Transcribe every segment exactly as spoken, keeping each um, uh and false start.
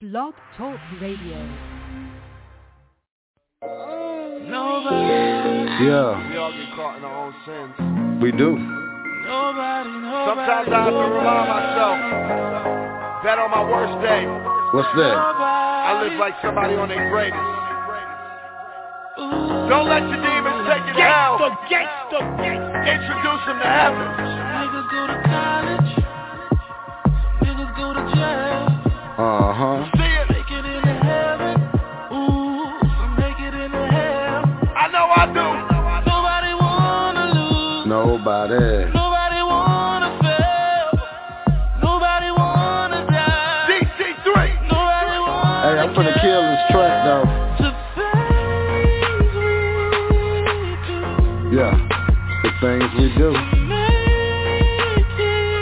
Blog Talk Radio. Nobody. Yeah. We all get caught in our own sins. We do. Nobody, nobody. Sometimes I have to remind myself that on my worst day, what's that? I live like somebody on their greatest. Don't let your demons take you down. Gangsta, gangsta, Introduce them to heaven. niggas go to college, niggas go to jail. Uh-huh. See it? Make it into heaven. Ooh, some make it into hell. I know I do. Nobody wanna lose. Nobody. Nobody wanna fail. Nobody wanna die. D C three. Nobody wanna Hey, I'm finna kill this track though. to things we do. Yeah. The things we do. Make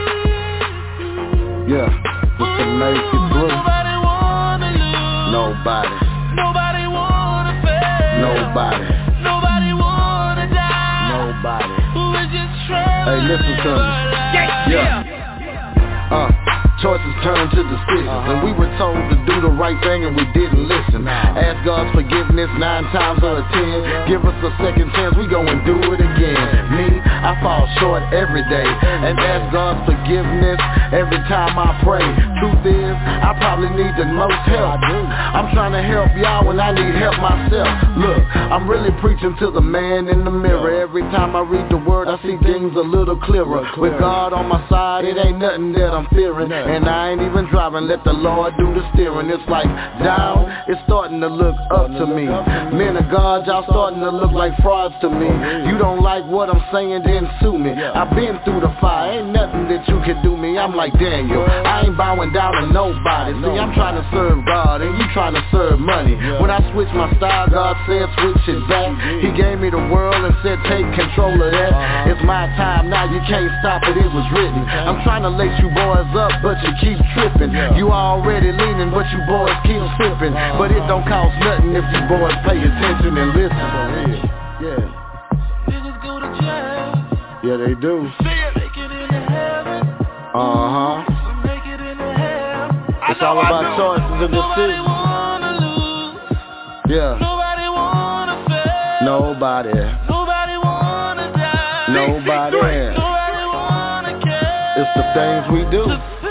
it. Yeah. Just to make it through. Nobody wanna lose. Nobody. Nobody wanna fail. Nobody. Nobody wanna die. Nobody. We're just trying Hey, to listen to live me. our life. Yeah. Uh. Choices turn to decisions, uh-huh. And we were told to do the right thing and we didn't listen. Nah. Ask God's forgiveness nine times out of ten. Give us a second chance, we go and do it again. Me, I fall short every day and ask God's forgiveness every time I pray. Truth is, I probably need the most help. I'm trying to help y'all when I need help myself. Look, I'm really preaching to the man in the mirror. Every time I read the word, I see things a little clearer. With God on my side, it ain't nothing that I'm fearing. And I ain't even driving, let the Lord do the steering. It's like down, it's starting to look up to me. Men of God, y'all starting to look like frauds to me. You don't like what I'm saying, then sue me. I've been through the fire, ain't nothing that you can do me. I'm like Daniel, I ain't bowing down to nobody. See, I'm trying to serve God and you trying to serve money. When I switch my style, God said switch it back. He gave me the world and said take control of that. It's my time now, you can't stop it, it was written. I'm trying to lace you boys up, but you keep tripping. You already leaning, but you boys keep sipping. But it don't cost nothing if you boys pay attention and listen. Yeah. Niggas go to jail. Yeah, they do. See it? Make it into heaven. Uh-huh. Some make it into hell. It's all about choices and Nobody decisions. wanna lose. Yeah. Nobody wanna fail. Nobody. Nobody wanna die. Nobody. Nobody wanna care. It's the things we do. The things we do.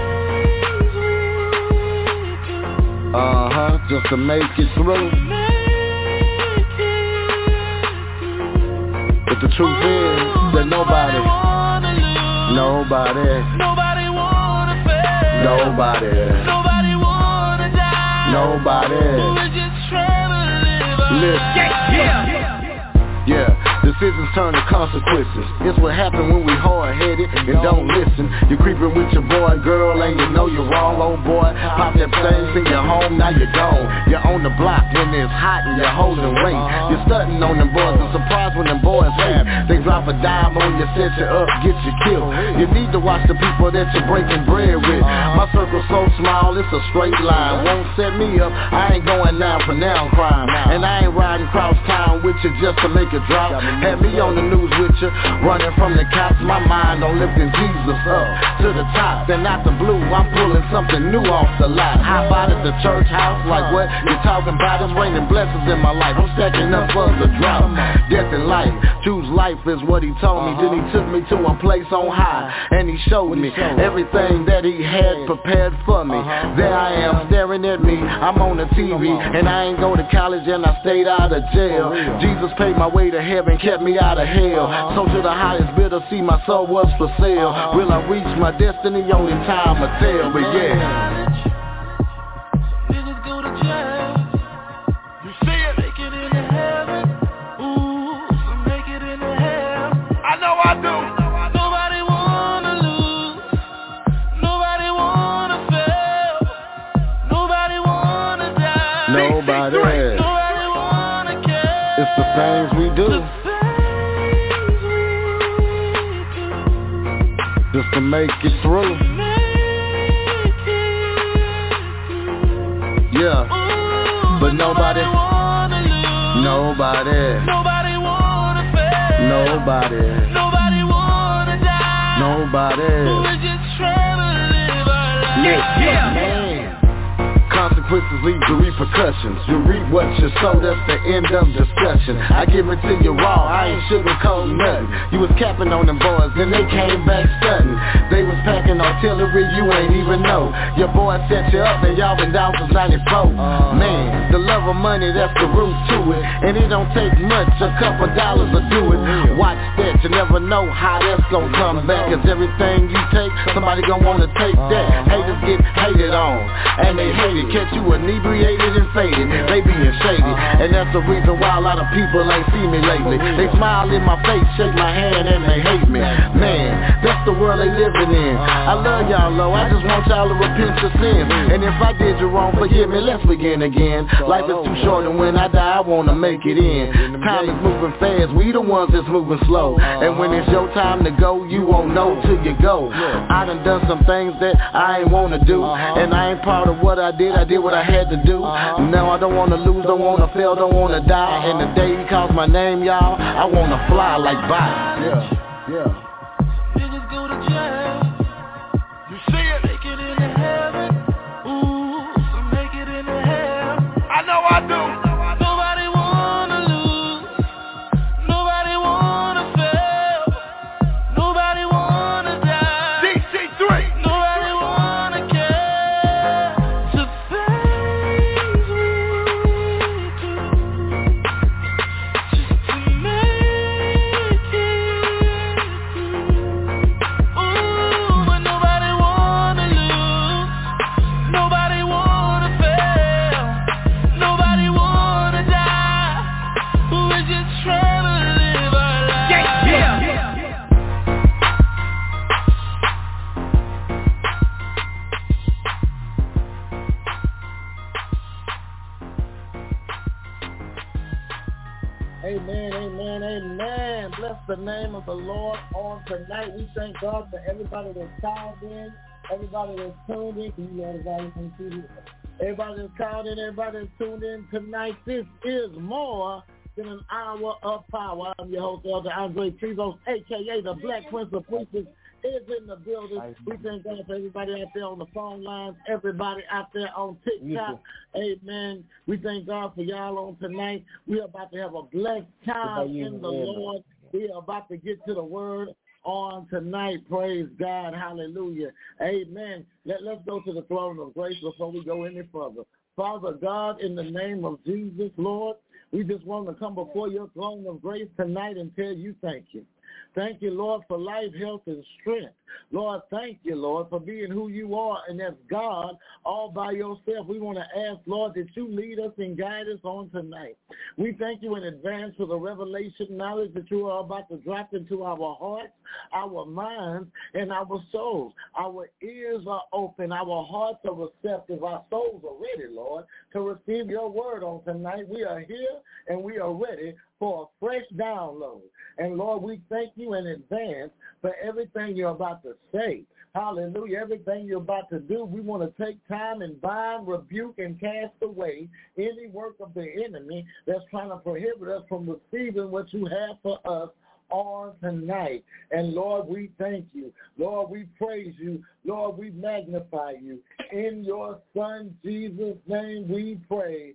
Uh-huh. Just to make it through. Make it through. But the truth is that nobody, wanna lose. nobody, Nobody wanna fail. nobody, Nobody wanna die. nobody. We're just trying to live our Listen. life. Yeah, decisions turn to consequences. It's what happens when we hard-headed and don't listen. You're creeping with your boy, girl, and you know you're wrong, old boy. Pop that thing, sing your home, now you're gone. You're on the block when it's hot and you're holding weight. You're stunting on them boys and surprised when them boys hate. They drop a dime on you, set you up, get you killed. You need to watch the people that you're breaking bread with. My circle's so small, it's a straight line. Won't set me up, I ain't going down for now crime. And I ain't riding cross town with you just to make a drop. Had me on the news with you, running from the cops. My mind on lifting Jesus up to the top. Then out the blue, I'm pulling something new off the lot. Hop out at the church house, like what you talking about? It's raining blessings in my life. I'm stacking up for the drought. Death and life, choose life is what he told me. Then he took me to a place on high, and he showed me everything that he had prepared for me. There I am, staring at me. I'm on the T V, and I ain't go to college, and I stayed out of jail. Jesus paid my way to heaven, kept me out of hell. So to the highest bidder, see my soul was for sale. Will I reach my destiny? Only time will tell, but yeah. Niggas go to jail. You see it? Make it into heaven. Ooh, some make it into hell. I know I do. Nobody wanna lose. Nobody wanna fail. Nobody wanna die. Nobody. Nobody wanna care. It's the things we do. The things we do. Just to make it through. Make it through. Yeah. Ooh, But nobody, wanna lose. nobody, Nobody wanna fail. nobody, Nobody wanna die. nobody. We're just trying to live our life. Listen, man. consequences lead to repercussions. You reap what you sow, that's the end of discussion. I give it to you raw, I ain't sugarcoating nothing. You was capping on them boys, then they came back stunting. They was packing artillery, you ain't even know. Your boy set you up and y'all been down since ninety-four. Man, the love of money, that's the root to it. And it don't take much, a couple dollars to do it. Watch that, you never know how that's gonna come back. Cause everything you take, somebody gonna wanna take that. Haters get hated on, and they hate it. Catch you inebriated and faded, they being shady. And that's the reason why a lot of people ain't see me lately. They smile in my face, shake my hand, and they hate me. Man, that's the world they living in. I love y'all low, I just want y'all to repent your sins. And if I did you wrong, forgive me, let's begin again. Life is too short, and when I die, I wanna make it in. Time is moving fast, we the ones that's moving slow. And when it's your time to go, you won't know till you go. I done done some things that I ain't wanna do, and I ain't proud of what I did, I did what I had to do. Now I don't wanna lose, don't wanna fail, don't wanna die. And the day he calls my name, y'all, I wanna fly like bye. Yeah, yeah. Niggas go to jail. You see it? Make it into heaven. Ooh, so make it into hell. I know I do. Nobody wanna lose. Nobody wanna fail. Nobody wanna die. D C three. Nobody wanna care. To things we do just to make it through. Ooh, but nobody wanna lose. Nobody wanna fail. Nobody wanna die. We're just trying to live our lives. Amen, amen, amen. Bless the name of the Lord on tonight. We thank God for everybody that's called in, everybody that's tuned in. Can you let everybody from T V? Everybody that's called in, everybody that's tuned in tonight. This is more than an hour of power. I'm your host, Elder Andre Trivos, a k a the Black Prince of Preachers, is in the building. We thank God for everybody out there on the phone lines, everybody out there on TikTok. Amen. We thank God for y'all on tonight. We're about to have a blessed time in the Lord. We are about to get to the word on tonight. Praise God. Hallelujah. Amen. Let, let's go to the throne of grace before we go any further. Father God, in the name of Jesus, Lord, we just want to come before your throne of grace tonight and tell you thank you. Thank you, Lord, for life, health, and strength. Lord, thank you, Lord, for being who you are, and that's God all by yourself. We want to ask, Lord, that you lead us and guide us on tonight. We thank you in advance for the revelation knowledge that you are about to drop into our hearts, our minds, and our souls. Our ears are open. Our hearts are receptive. Our souls are ready, Lord, to receive your word on tonight. We are here, and we are ready for a fresh download. And, Lord, we thank you in advance for everything you're about to say. Hallelujah. Everything you're about to do, we want to take time and bind, rebuke, and cast away any work of the enemy that's trying to prohibit us from receiving what you have for us on tonight. And, Lord, we thank you. Lord, we praise you. Lord, we magnify you. In your Son, Jesus' name, we pray.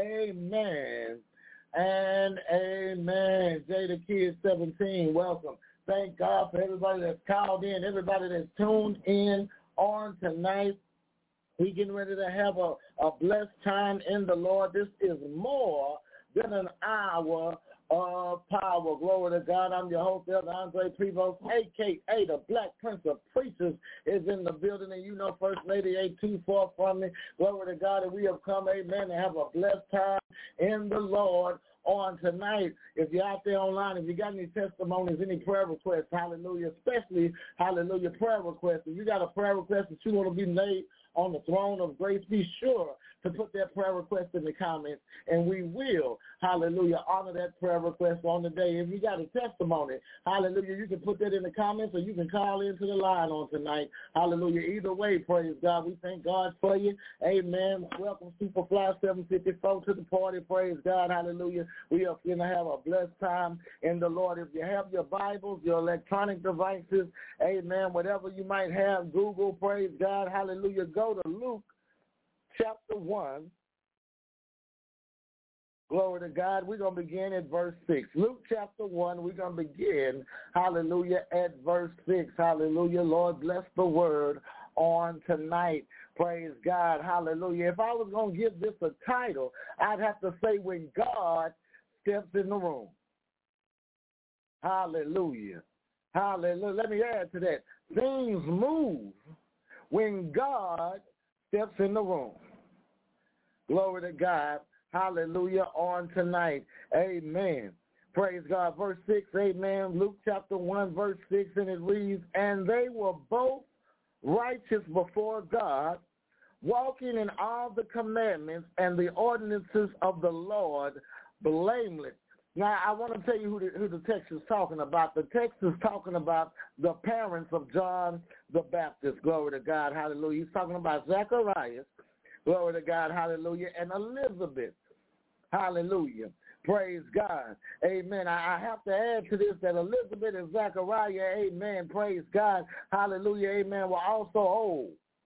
Amen. And amen. Jada Kid seventeen, welcome. Thank God for everybody that's called in, everybody that's tuned in on tonight. We're getting ready to have a, a blessed time in the Lord. This is more than an hour of power. Glory to God. I'm your host, Elder Andre Trivos, a k a the Black Prince of Preachers, is in the building. And you know First Lady ain't too far from me. Glory to God. And we have come, amen, to have a blessed time in the Lord on tonight. If you're out there online, if you got any testimonies, any prayer requests, hallelujah, especially, hallelujah, prayer requests. If you got a prayer request that you want to be laid on the throne of grace, be sure to put that prayer request in the comments, and we will, hallelujah, honor that prayer request on the day. If you got a testimony, hallelujah, you can put that in the comments, or you can call into the line on tonight. Hallelujah. Either way, praise God. We thank God for you. Amen. Welcome, Superfly seven fifty-four, to the party. Praise God. Hallelujah. We are going to have a blessed time in the Lord. If you have your Bibles, your electronic devices, amen, whatever you might have, Google, praise God. Hallelujah. Go to Luke chapter one. Glory to God. We're going to begin at verse six. Luke chapter one, we're going to begin, hallelujah, at verse six. Hallelujah. Lord, bless the word on tonight. Praise God. Hallelujah. If I was going to give this a title, I'd have to say when God steps in the room. Hallelujah. Hallelujah. Let me add to that. Things move when God steps in the room. Glory to God. Hallelujah on tonight. Amen. Praise God. Verse six, amen. Luke chapter one, verse six, and it reads, and they were both righteous before God, walking in all the commandments and the ordinances of the Lord, blameless. Now, I want to tell you who the, who the text is talking about. The text is talking about the parents of John the Baptist. Glory to God. Hallelujah. He's talking about Zacharias. Glory to God. Hallelujah. And Elizabeth. Hallelujah. Praise God. Amen. I, I have to add to this that Elizabeth and Zachariah, amen, praise God, hallelujah, amen, were also old.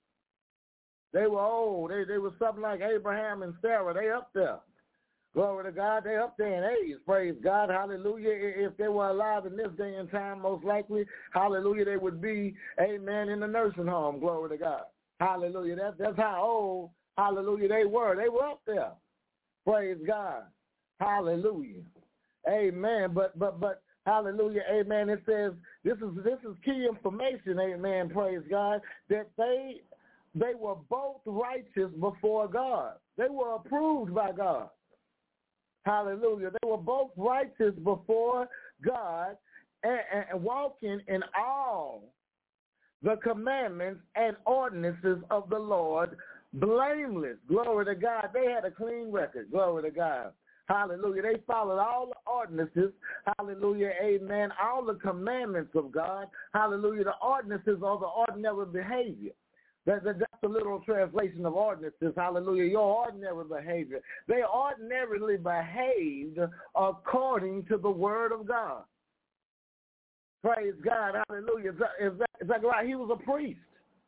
They were old. They, they were something like Abraham and Sarah. They up there. Glory to God. They up there in age. Praise God. Hallelujah. If they were alive in this day and time, most likely, hallelujah, they would be, amen, in the nursing home. Glory to God. Hallelujah. That, that's how old, hallelujah, they were. They were up there. Praise God. Hallelujah. Amen. But but but hallelujah. Amen. It says this is this is key information, amen, praise God, that they they were both righteous before God. They were approved by God. Hallelujah. They were both righteous before God and, and walking in all the commandments and ordinances of the Lord, blameless. Glory to God. They had a clean record. Glory to God. Hallelujah. They followed all the ordinances. Hallelujah. Amen. All the commandments of God. Hallelujah. The ordinances are the ordinary behavior. That, that, that's the literal translation of ordinances. Hallelujah. Your ordinary behavior. They ordinarily behaved according to the word of God. Praise God. Hallelujah. Is that, is that right? He was a priest.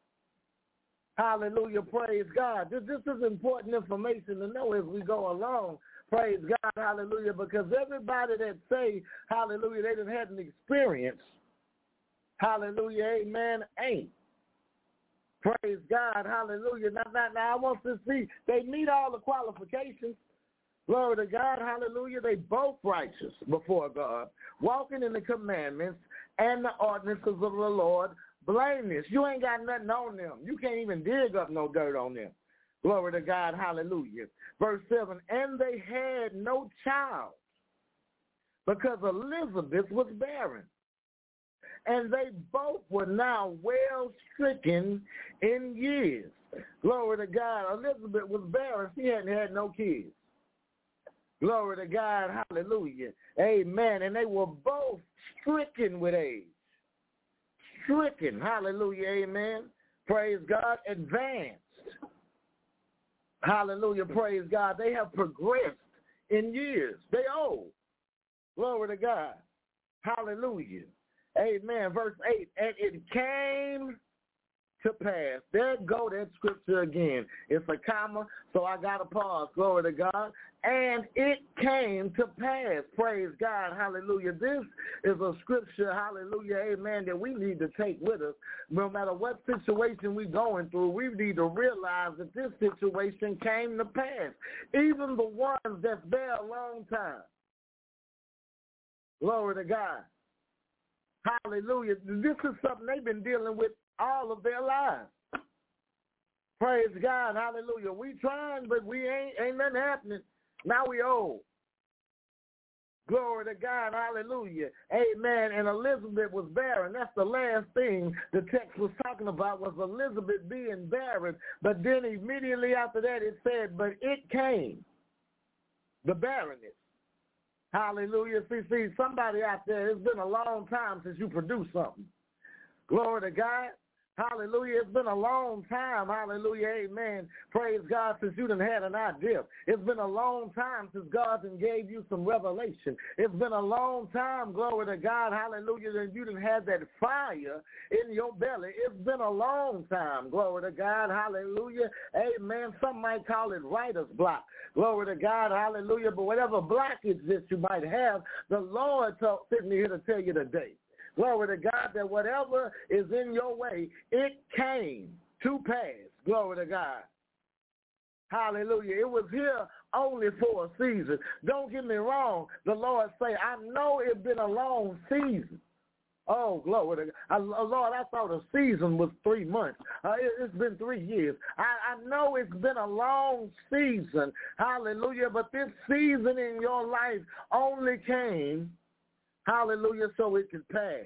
Hallelujah. Praise God. This, this is important information to know as we go along. Praise God. Hallelujah. Because everybody that say, hallelujah, they didn't have an experience. Hallelujah. Amen. Ain't. Praise God. Hallelujah. Now, now, now I want to see, they meet all the qualifications. Glory to God. Hallelujah. They both righteous before God, walking in the commandments and the ordinances of the Lord, blameless. You ain't got nothing on them. You can't even dig up no dirt on them. Glory to God. Hallelujah. Verse seven, and they had no child because Elizabeth was barren. And they both were now well stricken in years. Glory to God. Elizabeth was barren. She hadn't had no kids. Glory to God. Hallelujah. Amen. And they were both stricken with age. Stricken. Hallelujah. Amen. Praise God. Advanced. Hallelujah. Praise God. They have progressed in years. They old. Glory to God. Hallelujah. Amen. Verse eight. And it came to pass. There go that scripture again. It's a comma, so I got to pause. Glory to God. And it came to pass. Praise God. Hallelujah. This is a scripture, hallelujah, amen, that we need to take with us. No matter what situation we're going through, we need to realize that this situation came to pass. Even the ones that's there a long time. Glory to God. Hallelujah. This is something they've been dealing with all of their lives. Praise God. Hallelujah. We trying, but we ain't ain't nothing happening. Now we old. Glory to God. Hallelujah. Amen. And Elizabeth was barren. That's the last thing the text was talking about, was Elizabeth being barren. But then immediately after that it said, but it came. The barrenness. Hallelujah. See, see, somebody out there, it's been a long time since you produced something. Glory to God. Hallelujah. It's been a long time. Hallelujah. Amen. Praise God, since you done had an idea. It's been a long time since God done gave you some revelation. It's been a long time, glory to God, hallelujah, that you done had that fire in your belly. It's been a long time, glory to God, hallelujah. Amen. Some might call it writer's block. Glory to God, hallelujah. But whatever blockage that you might have, the Lord told, sitting here to tell you today. Glory to God, that whatever is in your way, it came to pass. Glory to God. Hallelujah. It was here only for a season. Don't get me wrong. The Lord say, I know it's been a long season. Oh, glory to God. I, Lord, I thought a season was three months. Uh, it, it's been three years. I, I know it's been a long season. Hallelujah. But this season in your life only came, hallelujah, so it could pass.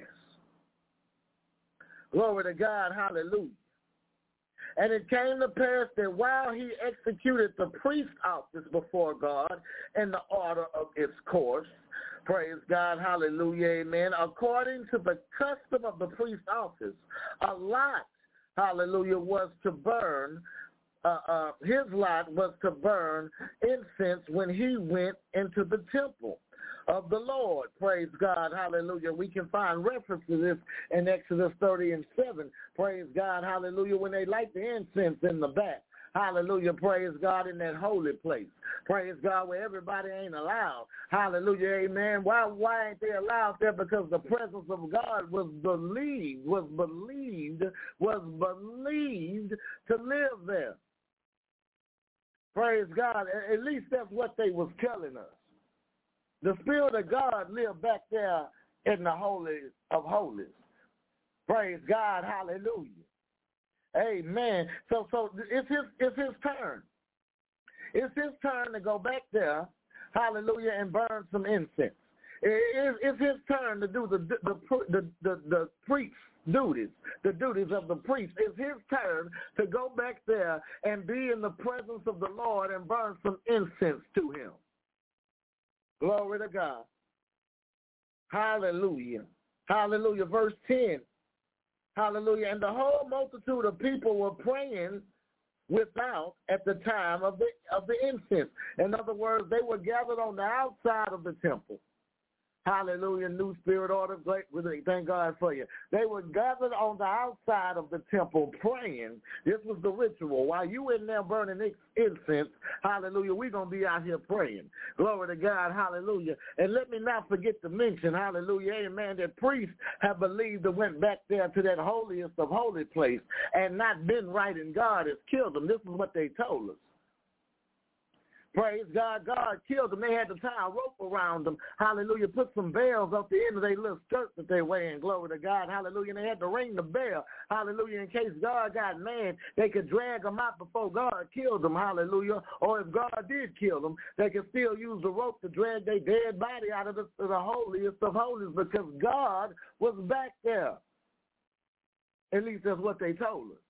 Glory to God, hallelujah. And it came to pass that while he executed the priest office before God in the order of its course, praise God, hallelujah, amen, according to the custom of the priest office, a lot, hallelujah, was to burn, uh, uh, his lot was to burn incense when he went into the temple of the Lord. Praise God. Hallelujah. We can find reference to this in Exodus thirty and seven. Praise God. Hallelujah. When they light the incense in the back. Hallelujah. Praise God, in that holy place. Praise God, where everybody ain't allowed. Hallelujah. Amen. Why why ain't they allowed there? Because the presence of God was believed, was believed, was believed to live there. Praise God. At least that's what they was telling us. The Spirit of God lived back there in the Holy of Holies. Praise God, hallelujah. Amen. So so it's his it's his turn. It's his turn to go back there, hallelujah, and burn some incense. It, it's his turn to do the the the the, the priest's duties, the duties of the priest. It's his turn to go back there and be in the presence of the Lord and burn some incense to him. Glory to God. Hallelujah. Hallelujah. Verse ten. Hallelujah. And the whole multitude of people were praying without at the time of the of the incense. In other words, they were gathered on the outside of the temple. Hallelujah. New Spirit Order. Great. Thank God for you. They were gathered on the outside of the temple praying. This was the ritual. While you in there burning incense, hallelujah, we're going to be out here praying. Glory to God. Hallelujah. And let me not forget to mention, hallelujah, amen, that priests have believed and went back there to that holiest of holy place and not been right, and God has killed them. This is what they told us. Praise God. God killed them. They had to tie a rope around them. Hallelujah. Put some bells up the end of their little skirt that they're wearing. Glory to God. Hallelujah. And they had to ring the bell. Hallelujah. In case God got mad, they could drag them out before God killed them. Hallelujah. Or if God did kill them, they could still use the rope to drag their dead body out of the, the holiest of holies, because God was back there. At least that's what they told us.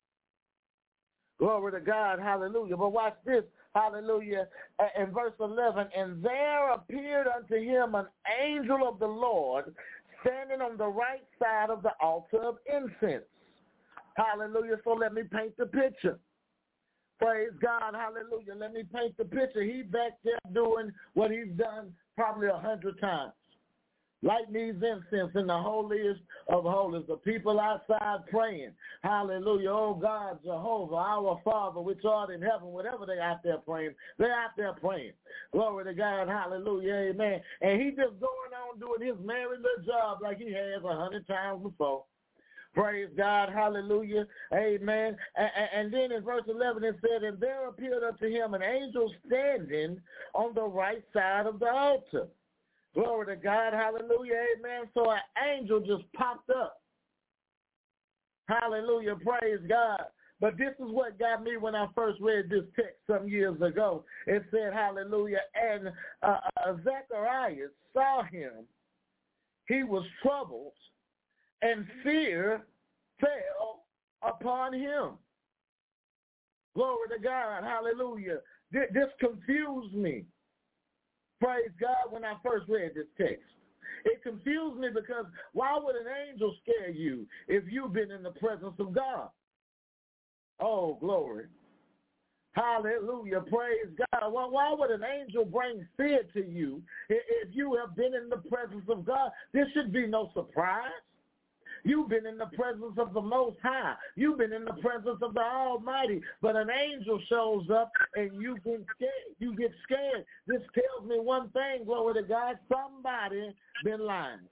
Glory to God. Hallelujah. But watch this. Hallelujah. In verse eleven, and there appeared unto him an angel of the Lord standing on the right side of the altar of incense. Hallelujah. So let me paint the picture. Praise God. Hallelujah. Let me paint the picture. He back there doing what he's done probably a hundred times. Lighting these incense in the holiest of holies. The people outside praying. Hallelujah. Oh God, Jehovah, our Father, which art in heaven. Whatever they out there praying, they're out there praying. Glory to God. Hallelujah. Amen. And he just going on doing his merry little job like he has a hundred times before. Praise God. Hallelujah. Amen. And, and then in verse eleven it said, and there appeared unto him an angel standing on the right side of the altar. Glory to God. Hallelujah. Amen. So an angel just popped up. Hallelujah. Praise God. But this is what got me when I first read this text some years ago. It said, hallelujah, and uh, uh, Zacharias saw him. He was troubled, and fear fell upon him. Glory to God. Hallelujah. This confused me. Praise God, when I first read this text. It confused me because why would an angel scare you if you've been in the presence of God? Oh, glory. Hallelujah. Praise God. Well, why would an angel bring fear to you if you have been in the presence of God? This should be no surprise. You've been in the presence of the Most High. You've been in the presence of the Almighty. But an angel shows up and you get scared. You get scared. This tells me one thing, glory to God. Somebody been lying.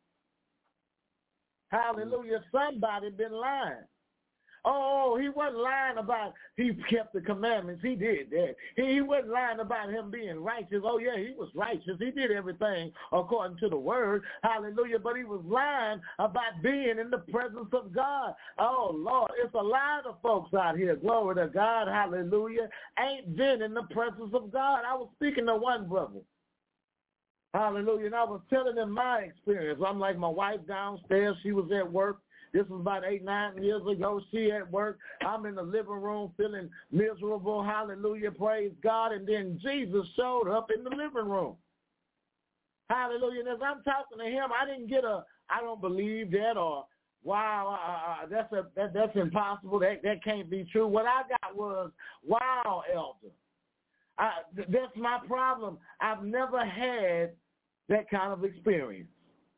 Hallelujah. Somebody been lying. Oh, he wasn't lying about he kept the commandments. He did that. He, he wasn't lying about him being righteous. Oh, yeah, he was righteous. He did everything according to the word. Hallelujah. But he was lying about being in the presence of God. Oh, Lord, it's a lot of folks out here, glory to God, hallelujah, ain't been in the presence of God. I was speaking to one brother. Hallelujah. And I was telling him my experience. I'm like my wife downstairs. She was at work. This was about eight, nine years ago. She at work. I'm in the living room feeling miserable. Hallelujah. Praise God. And then Jesus showed up in the living room. Hallelujah. And as I'm talking to him, I didn't get a, I don't believe that, or wow, uh, that's a, that, that's impossible. That, that can't be true. What I got was, wow, elder. I, th- that's my problem. I've never had that kind of experience.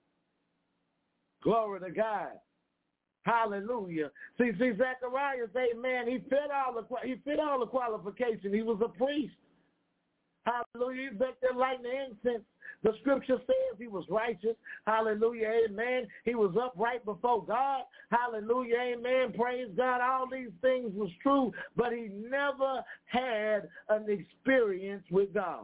Glory to God. Hallelujah. See, see, Zacharias, amen, he fit all the he fit all the qualifications. He was a priest. Hallelujah. He's back there lighting the incense. The scripture says he was righteous. Hallelujah. Amen. He was upright before God. Hallelujah. Amen. Praise God. All these things was true, but he never had an experience with God.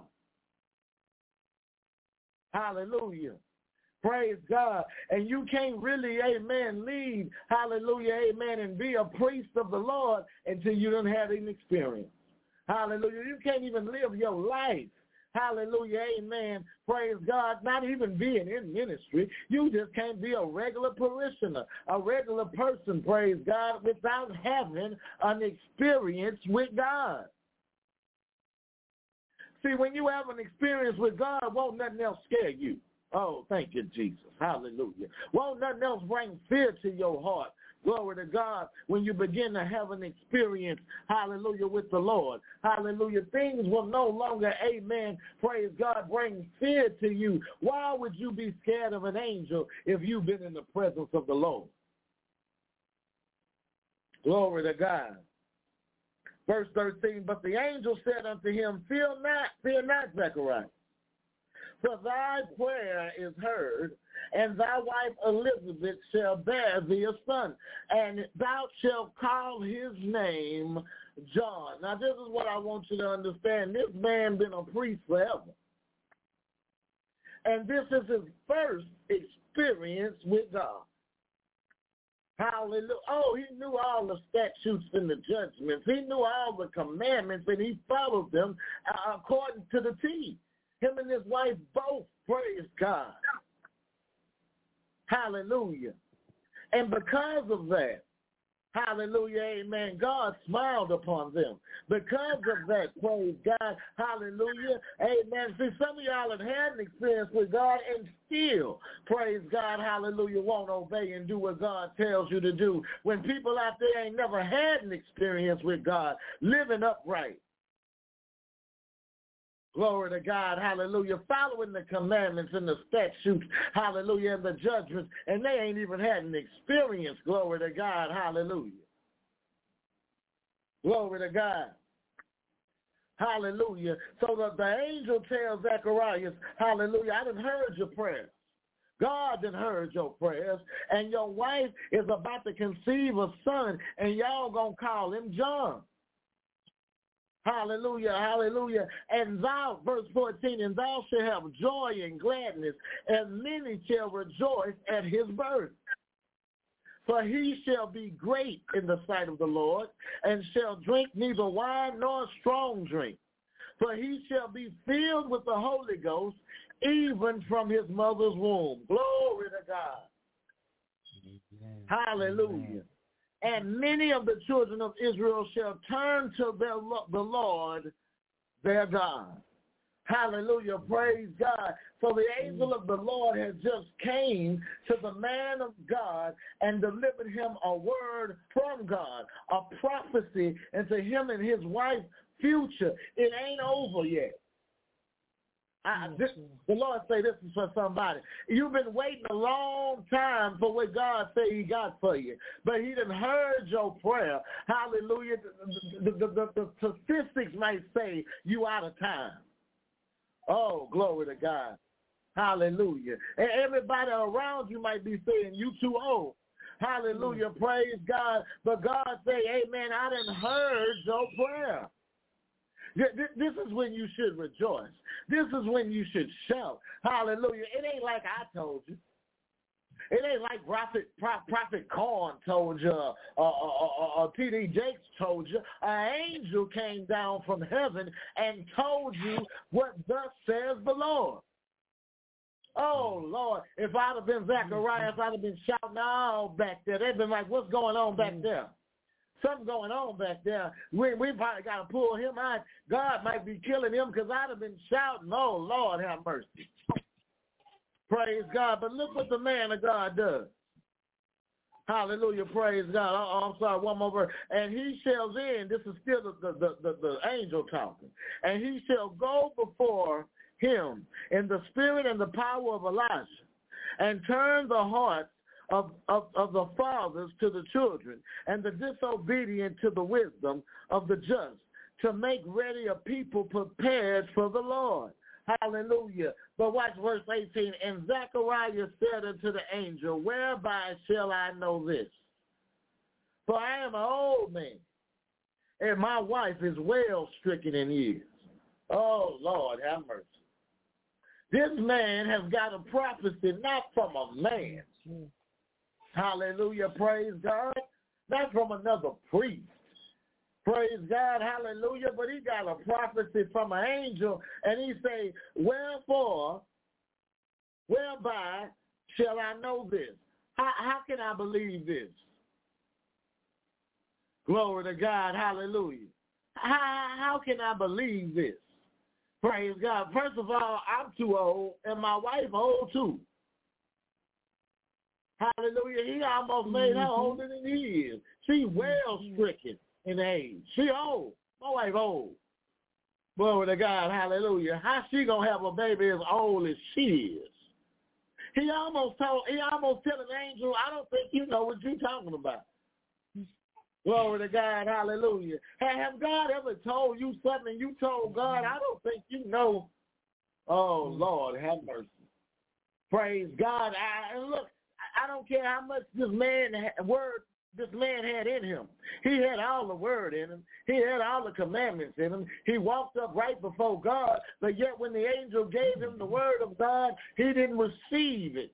Hallelujah. Praise God. And you can't really, amen, lead, hallelujah, amen, and be a priest of the Lord until you don't have an experience. Hallelujah. You can't even live your life. Hallelujah, amen, praise God, not even being in ministry. You just can't be a regular parishioner, a regular person, praise God, without having an experience with God. See, when you have an experience with God, won't nothing else scare you. Oh, thank you, Jesus. Hallelujah. Won't nothing else bring fear to your heart. Glory to God. When you begin to have an experience, hallelujah, with the Lord. Hallelujah. Things will no longer, amen, praise God, bring fear to you. Why would you be scared of an angel if you've been in the presence of the Lord? Glory to God. Verse thirteen, but the angel said unto him, fear not, fear not, Zechariah. For thy prayer is heard, and thy wife Elizabeth shall bear thee a son, and thou shalt call his name John. Now, this is what I want you to understand. This man been a priest forever. And this is his first experience with God. Hallelujah. Oh, he knew all the statutes and the judgments. He knew all the commandments, and he followed them according to the T. Him and his wife both, praise God. Hallelujah. And because of that, hallelujah, amen, God smiled upon them. Because of that, praise God, hallelujah, amen. See, some of y'all have had an experience with God and still, praise God, hallelujah, won't obey and do what God tells you to do. When people out there ain't never had an experience with God, living upright. Glory to God, hallelujah, following the commandments and the statutes, hallelujah, and the judgments, and they ain't even had an experience, glory to God, hallelujah. Glory to God. Hallelujah. So the, the angel tells Zacharias, hallelujah, I done heard your prayers. God done heard your prayers, and your wife is about to conceive a son, and y'all gonna call him John. Hallelujah, hallelujah. And thou, verse fourteen, and thou shalt have joy and gladness, and many shall rejoice at his birth. For he shall be great in the sight of the Lord, and shall drink neither wine nor strong drink. For he shall be filled with the Holy Ghost, even from his mother's womb. Glory to God. Amen. Hallelujah. Amen. And many of the children of Israel shall turn to their, the Lord, their God. Hallelujah, praise God. So the angel of the Lord has just came to the man of God and delivered him a word from God, a prophecy into him and his wife's future. It ain't over yet. I, this, the Lord say this is for somebody. You've been waiting a long time for what God say he got for you. But he done heard your prayer. Hallelujah. The, the, the, the, the statistics might say you out of time. Oh, glory to God. Hallelujah. And everybody around you might be saying you too old. Hallelujah. Mm. Praise God. But God say, amen, I done heard your prayer. This is when you should rejoice. This is when you should shout. Hallelujah. It ain't like I told you. It ain't like Prophet, Prophet Corn told you or, or, or, or T D Jakes told you. An angel came down from heaven and told you what thus says the Lord. Oh, Lord, if I'd have been Zechariah, if I'd have been shouting all back there, they'd been like, what's going on back there? Something going on back there. We, we probably got to pull him out. God might be killing him because I'd have been shouting, oh, Lord, have mercy. Praise God. But look what the man of God does. Hallelujah. Praise God. Oh, I'm sorry. One more verse. And he shall then, this is still the, the, the, the angel talking, and he shall go before him in the spirit and the power of Elijah and turn the hearts of, of, of the fathers to the children and the disobedient to the wisdom of the just, to make ready a people prepared for the Lord. Hallelujah. But watch verse eighteen. And Zechariah said unto the angel, whereby shall I know this? For I am an old man, and my wife is well stricken in years. Oh, Lord, have mercy. This man has got a prophecy not from a man. Hallelujah, praise God. Not from another priest. Praise God, hallelujah. But he got a prophecy from an angel, and he say, wherefore, whereby shall I know this? How, how can I believe this? Glory to God, hallelujah. How, how can I believe this? Praise God. First of all, I'm too old, and my wife old too. Hallelujah. He almost made her older than he is. She well stricken in age. She old. My wife old. Glory to God. Hallelujah. How she gonna have a baby as old as she is? He almost told. He almost tell an angel, I don't think you know what you're talking about. Glory to God. Hallelujah. Have God ever told you something and you told God, I don't think you know? Oh, Lord, have mercy. Praise God. I, and look, I don't care how much this man had, word this man had in him. He had all the word in him. He had all the commandments in him. He walked up right before God, but yet when the angel gave him the word of God, he didn't receive it.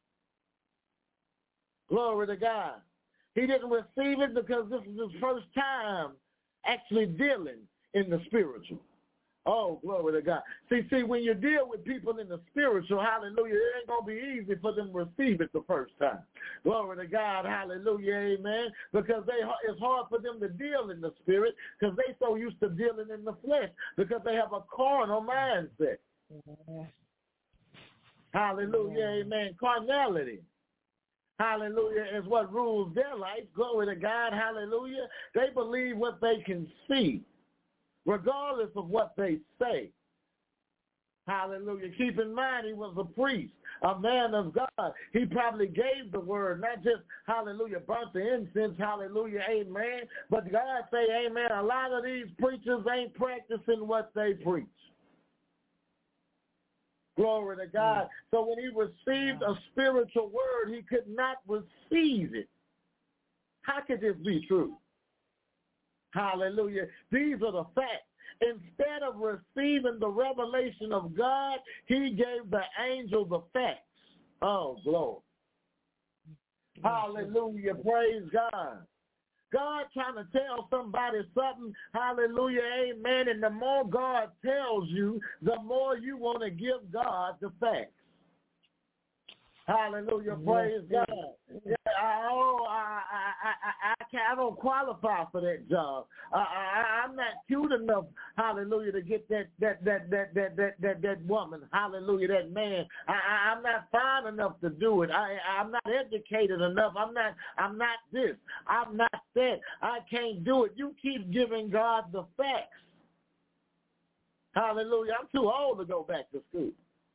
Glory to God. He didn't receive it because this is his first time actually dealing in the spiritual. Oh, glory to God. See, see, when you deal with people in the spiritual, hallelujah, it ain't going to be easy for them to receive it the first time. Glory to God, hallelujah, amen, because they it's hard for them to deal in the spirit because they so used to dealing in the flesh because they have a carnal mindset. Mm-hmm. Hallelujah, mm-hmm. Amen. Carnality. Hallelujah, is what rules their life. Glory to God, hallelujah. They believe what they can see, regardless of what they say. Hallelujah. Keep in mind, he was a priest, a man of God. He probably gave the word, not just, hallelujah, burnt the incense, hallelujah, amen. But God say, amen, a lot of these preachers ain't practicing what they preach. Glory to God. So when he received a spiritual word, he could not receive it. How could this be true? Hallelujah. These are the facts. Instead of receiving the revelation of God, he gave the angel the facts. Oh, glory. Hallelujah. Praise God. God trying to tell somebody something, hallelujah, amen, and the more God tells you, the more you want to give God the facts. Hallelujah, praise God. Yeah, I, oh, I, I, I, I can't, I don't qualify for that job. I, I, I'm not cute enough, hallelujah, to get that that that that that that that, that woman, hallelujah, that man. I, I, I'm not fine enough to do it. I, I'm not educated enough. I'm not. I'm not this. I'm not that. I can't do it. You keep giving God the facts. Hallelujah. I'm too old to go back to school.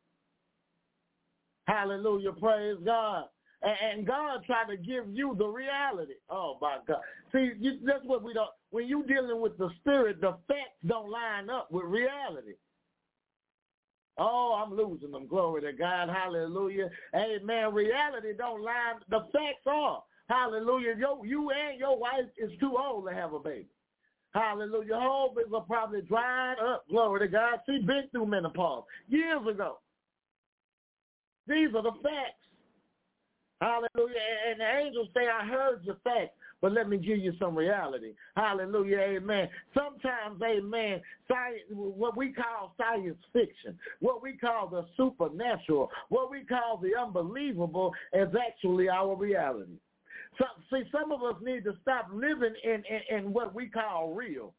Hallelujah. Praise God. And God tried to give you the reality. Oh, my God. See, you, that's what we don't, when you're dealing with the spirit, the facts don't line up with reality. Oh, I'm losing them. Glory to God. Hallelujah. Amen. Reality don't line. The facts are. Hallelujah. Yo, you and your wife is too old to have a baby. Hallelujah. Hope is probably dried up. Glory to God. She been through menopause years ago. These are the facts. Hallelujah. And the angels say, I heard your facts, but let me give you some reality. Hallelujah. Amen. Sometimes, amen, science, what we call science fiction, what we call the supernatural, what we call the unbelievable is actually our reality. So, see, some of us need to stop living in, in, in what we call real.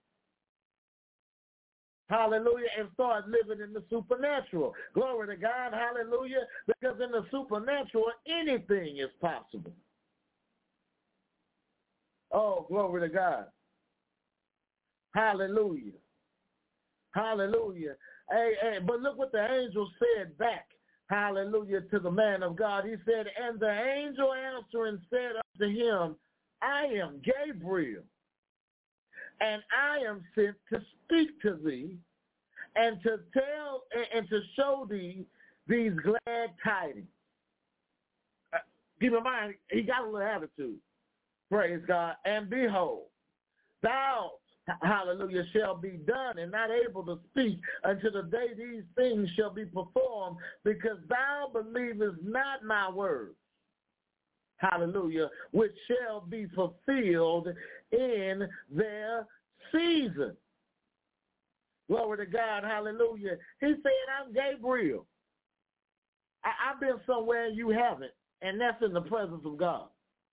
Hallelujah, and start living in the supernatural. Glory to God, hallelujah, because in the supernatural, anything is possible. Oh, glory to God. Hallelujah. Hallelujah. Hey, hey, but look what the angel said back. Hallelujah, to the man of God. He said, and the angel answering said unto him, I am Gabriel, and I am sent to speak to thee and to tell and to show thee these glad tidings. Uh, keep in mind, he got a little attitude. Praise God. And behold, thou, hallelujah, shall be done and not able to speak until the day these things shall be performed, because thou believest not my words. Hallelujah, which shall be fulfilled in their season. Glory to God, hallelujah. He said, I'm Gabriel. I, I've been somewhere you haven't, and that's in the presence of God.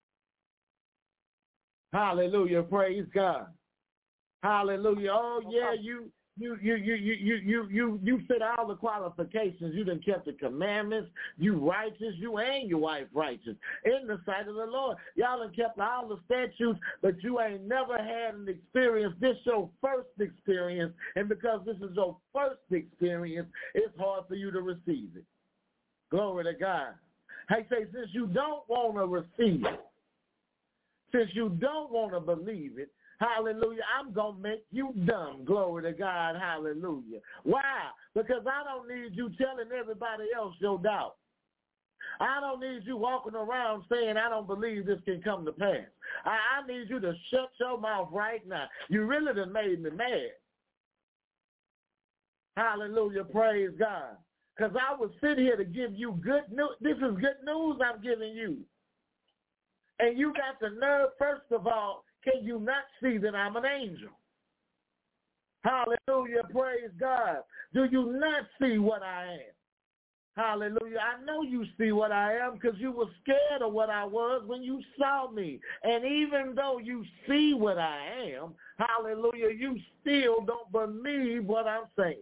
Hallelujah, praise God. Hallelujah. Oh yeah, you you you you you you you you you fit all the qualifications. You done kept the commandments. You righteous. You and your wife righteous in the sight of the Lord. Y'all done kept all the statutes, but you ain't never had an experience. This your first experience, and because this is your first experience, it's hard for you to receive it. Glory to God. Hey, say since you don't want to receive it, since you don't want to believe it, hallelujah, I'm going to make you dumb. Glory to God. Hallelujah. Why? Because I don't need you telling everybody else your doubt. I don't need you walking around saying I don't believe this can come to pass. I, I need you to shut your mouth right now. You really done made me mad. Hallelujah. Praise God. Because I was sitting here to give you good news. This is good news I'm giving you. And you got the nerve, first of all, can you not see that I'm an angel? Hallelujah, praise God. Do you not see what I am? Hallelujah. I know you see what I am because you were scared of what I was when you saw me. And even though you see what I am, hallelujah, you still don't believe what I'm saying.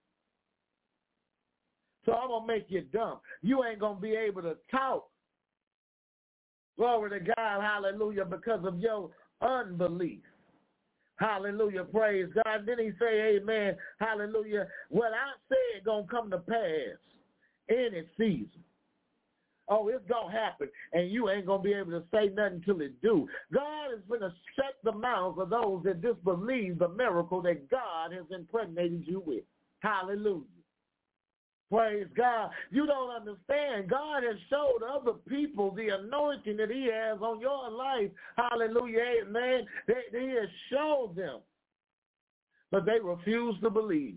So I'm going to make you dumb. You ain't going to be able to talk. Glory to God, hallelujah, because of your unbelief. Hallelujah, praise God. Then he say, amen, hallelujah. What I said going to come to pass in its season. Oh, it's going to happen, and you ain't going to be able to say nothing till it do. God is going to shut the mouths of those that disbelieve the miracle that God has impregnated you with. Hallelujah. Praise God. You don't understand. God has showed other people the anointing that he has on your life. Hallelujah. Amen. They, he has showed them. But they refuse to believe.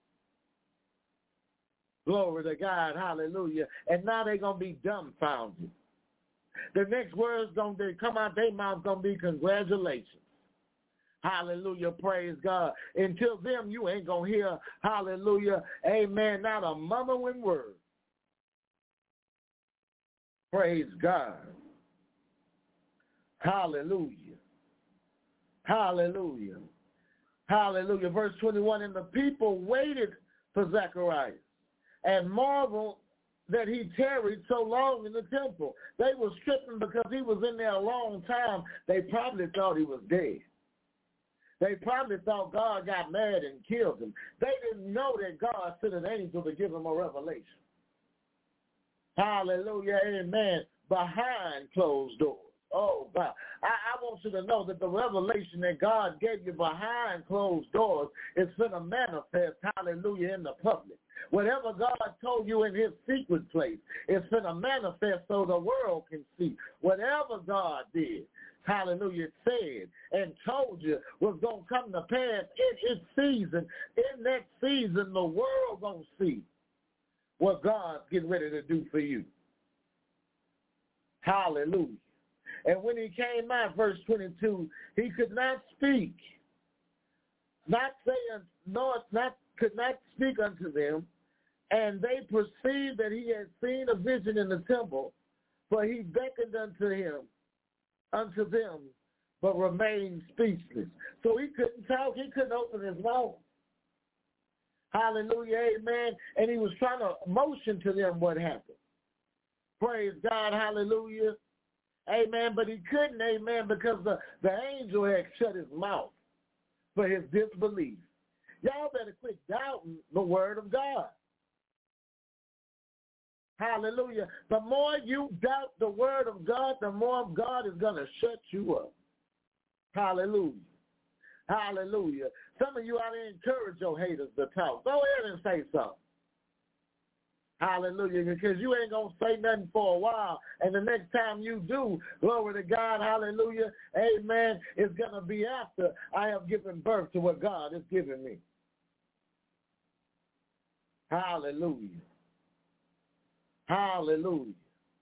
Glory to God. Hallelujah. And now they're going to be dumbfounded. The next words going to come out their mouth going to be congratulations. Hallelujah, praise God. Until then, you ain't going to hear, hallelujah, amen, not a mumbling word. Praise God. Hallelujah. Hallelujah. Hallelujah. Verse twenty-one, and the people waited for Zacharias and marveled that he tarried so long in the temple. They were stripping because he was in there a long time. They probably thought he was dead. They probably thought God got mad and killed him. They didn't know that God sent an angel to give them a revelation. Hallelujah, amen. Behind closed doors. Oh, God. I, I want you to know that the revelation that God gave you behind closed doors is going to manifest, hallelujah, in the public. Whatever God told you in his secret place, it's going to manifest so the world can see. Whatever God did, hallelujah, said and told you was going to come to pass in its season. In that season, the world going to see what God's getting ready to do for you. Hallelujah. And when he came out, verse twenty-two, he could not speak, not saying, nor not could not speak unto them, and they perceived that he had seen a vision in the temple, for he beckoned unto him, unto them, but remained speechless. So he couldn't talk, he couldn't open his mouth. Hallelujah, amen. And he was trying to motion to them what happened. Praise God, hallelujah. Amen, but he couldn't, amen, because the, the angel had shut his mouth for his disbelief. Y'all better quit doubting the word of God. Hallelujah. The more you doubt the word of God, the more God is going to shut you up. Hallelujah. Hallelujah. Some of you ought to encourage your haters to talk. Go ahead and say something. Hallelujah, because you ain't going to say nothing for a while. And the next time you do, glory to God, hallelujah, amen, it's going to be after I have given birth to what God has given me. Hallelujah. Hallelujah.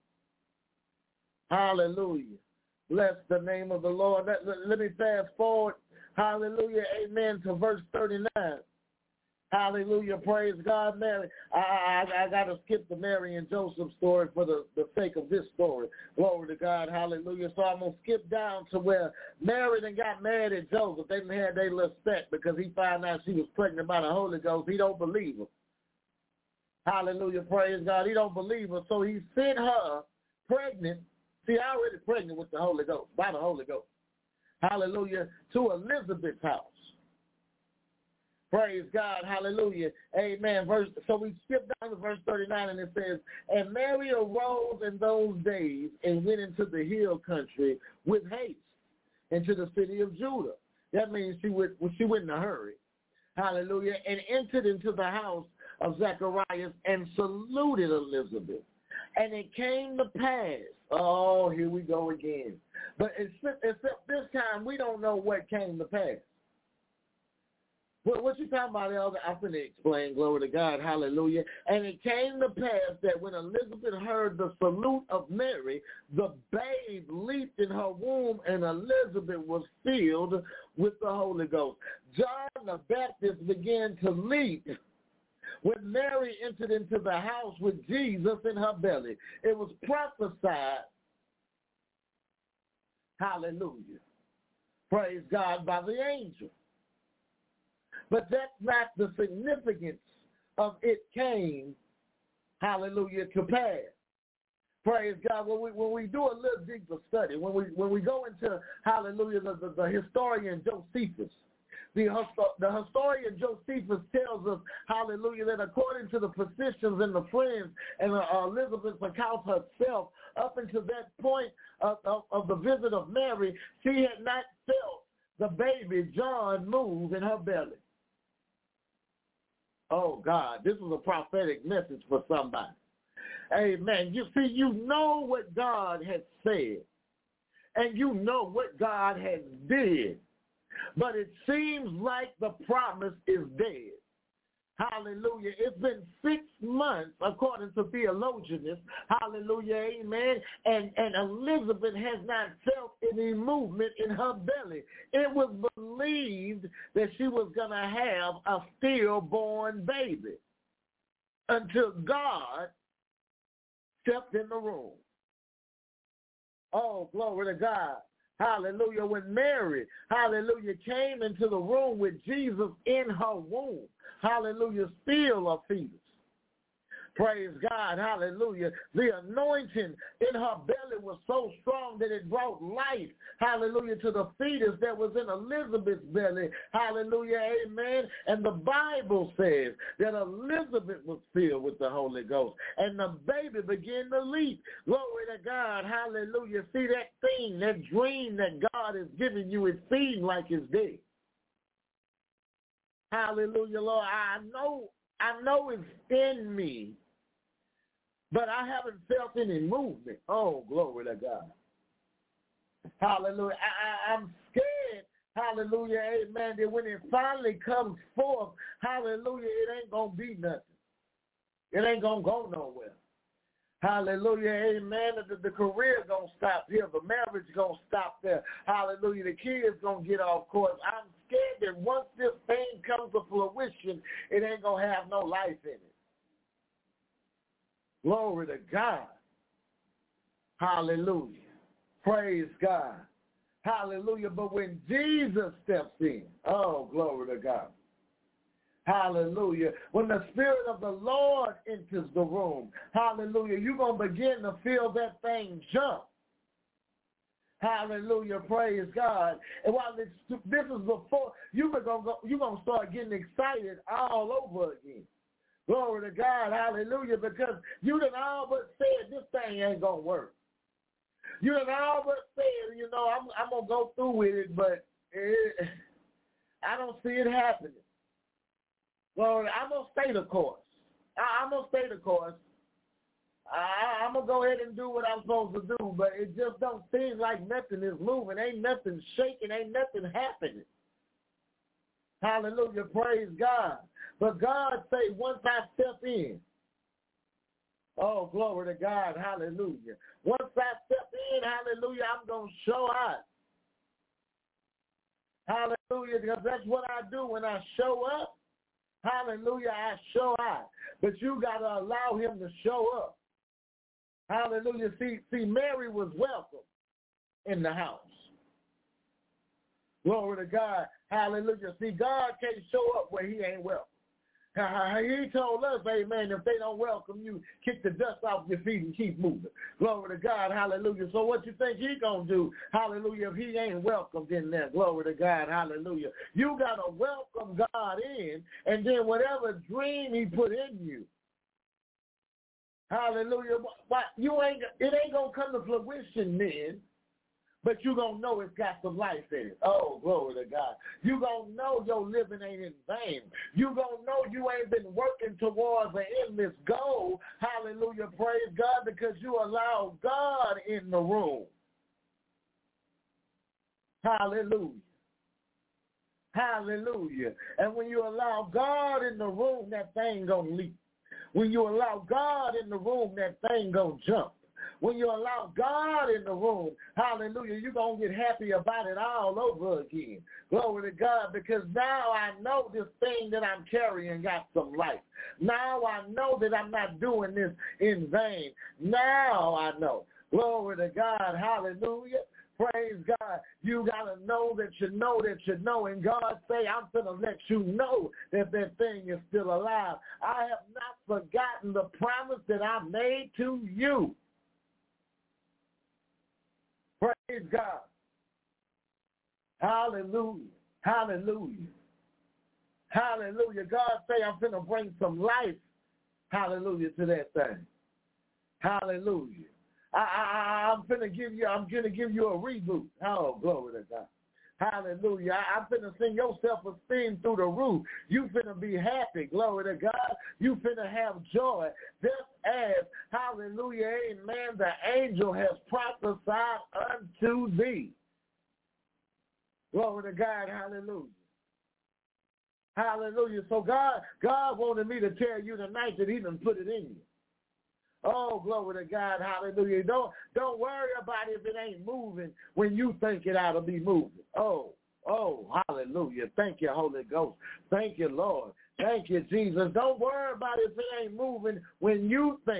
Hallelujah. Bless the name of the Lord. Let, let, let me fast forward, hallelujah, amen, to verse thirty-nine. Hallelujah, praise God, Mary. I, I, I got to skip the Mary and Joseph story for the, the sake of this story. Glory to God, hallelujah. So I'm going to skip down to where Mary then got mad at Joseph. They didn't have their little set because he found out she was pregnant by the Holy Ghost. He don't believe her. Hallelujah, praise God. He don't believe her. So he sent her pregnant. See, already pregnant with the Holy Ghost, by the Holy Ghost. Hallelujah, to Elizabeth's house. Praise God, hallelujah, amen. Verse, so we skip down to verse thirty-nine, and it says, and Mary arose in those days and went into the hill country with haste into the city of Judah. That means she went, she went in a hurry, hallelujah, and entered into the house of Zacharias and saluted Elizabeth. And it came to pass, oh, here we go again. But except, except this time, we don't know what came to pass. What, what you talking about, Elder? I'm going to explain, glory to God, hallelujah. And it came to pass that when Elizabeth heard the salute of Mary, the babe leaped in her womb, and Elizabeth was filled with the Holy Ghost. John the Baptist began to leap when Mary entered into the house with Jesus in her belly. It was prophesied, hallelujah, praise God, by the angel. But that's not the significance of it came, hallelujah, to pass. Praise God. When we when we do a little deeper study, when we when we go into, hallelujah, the, the, the historian Josephus, the, the historian Josephus tells us, hallelujah, that according to the physicians and the friends and uh, Elizabeth's account herself, up until that point of, of, of the visit of Mary, she had not felt the baby John move in her belly. Oh, God, this is a prophetic message for somebody. Amen. You see, you know what God has said, and you know what God has did, but it seems like the promise is dead. Hallelujah. It's been six months, according to theologians. Hallelujah. Amen. And, and Elizabeth has not felt any movement in her belly. It was believed that she was going to have a stillborn baby until God stepped in the room. Oh, glory to God. Hallelujah. When Mary, hallelujah, came into the room with Jesus in her womb, hallelujah, still a fetus. Praise God, hallelujah. The anointing in her belly was so strong that it brought life, hallelujah, to the fetus that was in Elizabeth's belly. Hallelujah, amen. And the Bible says that Elizabeth was filled with the Holy Ghost, and the baby began to leap. Glory to God, hallelujah. See, that thing, that dream that God has given you, it seems like it's dead. Hallelujah, Lord. I know, I know it's in me, but I haven't felt any movement. Oh, glory to God. Hallelujah. I, I, I'm scared, hallelujah, amen, that when it finally comes forth, hallelujah, it ain't going to be nothing. It ain't going to go nowhere. Hallelujah, amen. The, the career going to stop here. The marriage going to stop there. Hallelujah. The kids going to get off course. I'm scared that once this thing comes to fruition, it ain't going to have no life in it. Glory to God. Hallelujah. Praise God. Hallelujah. But when Jesus steps in, oh, glory to God. Hallelujah. When the Spirit of the Lord enters the room, hallelujah, you're going to begin to feel that thing jump. Hallelujah. Praise God. And while this, this is before, you're going to go, you're going to start getting excited all over again. Glory to God, hallelujah, because you done all but said this thing ain't going to work. You done all but said, you know, I'm, I'm going to go through with it, but it, I don't see it happening. Glory, I'm going to stay the course. I, I'm going to stay the course. I, I'm going to go ahead and do what I'm supposed to do, but it just don't seem like nothing is moving. Ain't nothing shaking. Ain't nothing happening. Hallelujah, praise God. But God say, once I step in, oh, glory to God, hallelujah. Once I step in, hallelujah, I'm going to show out. Hallelujah, because that's what I do when I show up. Hallelujah, I show out. But you got to allow him to show up. Hallelujah. See, see, Mary was welcome in the house. Glory to God. Hallelujah. See, God can't show up where he ain't welcome. He told us, amen, if they don't welcome you, kick the dust off your feet and keep moving. Glory to God, hallelujah. So what you think he going to do, hallelujah, if he ain't welcomed in there? Glory to God, hallelujah. You got to welcome God in, and then whatever dream he put in you, hallelujah, but you ain't, it ain't going to come to fruition then. But you're going to know it's got some life in it. Oh, glory to God. You're going to know your living ain't in vain. You're going to know you ain't been working towards an endless goal. Hallelujah, praise God, because you allow God in the room. Hallelujah. Hallelujah. And when you allow God in the room, that thing going to leap. When you allow God in the room, that thing going to jump. When you allow God in the room, hallelujah, you're going to get happy about it all over again. Glory to God, because now I know this thing that I'm carrying got some life. Now I know that I'm not doing this in vain. Now I know. Glory to God, hallelujah. Praise God. You got to know that you know that you know. And God say, I'm going to let you know that that thing is still alive. I have not forgotten the promise that I made to you. Praise God. Hallelujah. Hallelujah. Hallelujah. God say I'm going to bring some life, hallelujah, to that thing. Hallelujah. I, I, I'm going to give you, I'm going to give you a reboot. Oh, glory to God. Hallelujah. I, I'm finna send your self-esteem through the roof. You finna be happy. Glory to God. You finna have joy. Just as, hallelujah, amen, the angel has prophesied unto thee. Glory to God. Hallelujah. Hallelujah. So God, God wanted me to tell you tonight that he done put it in you. Oh, glory to God, hallelujah. Don't don't worry about if it ain't moving when you think it ought to be moving. Oh, oh, hallelujah. Thank you, Holy Ghost. Thank you, Lord. Thank you, Jesus. Don't worry about if it ain't moving when you think,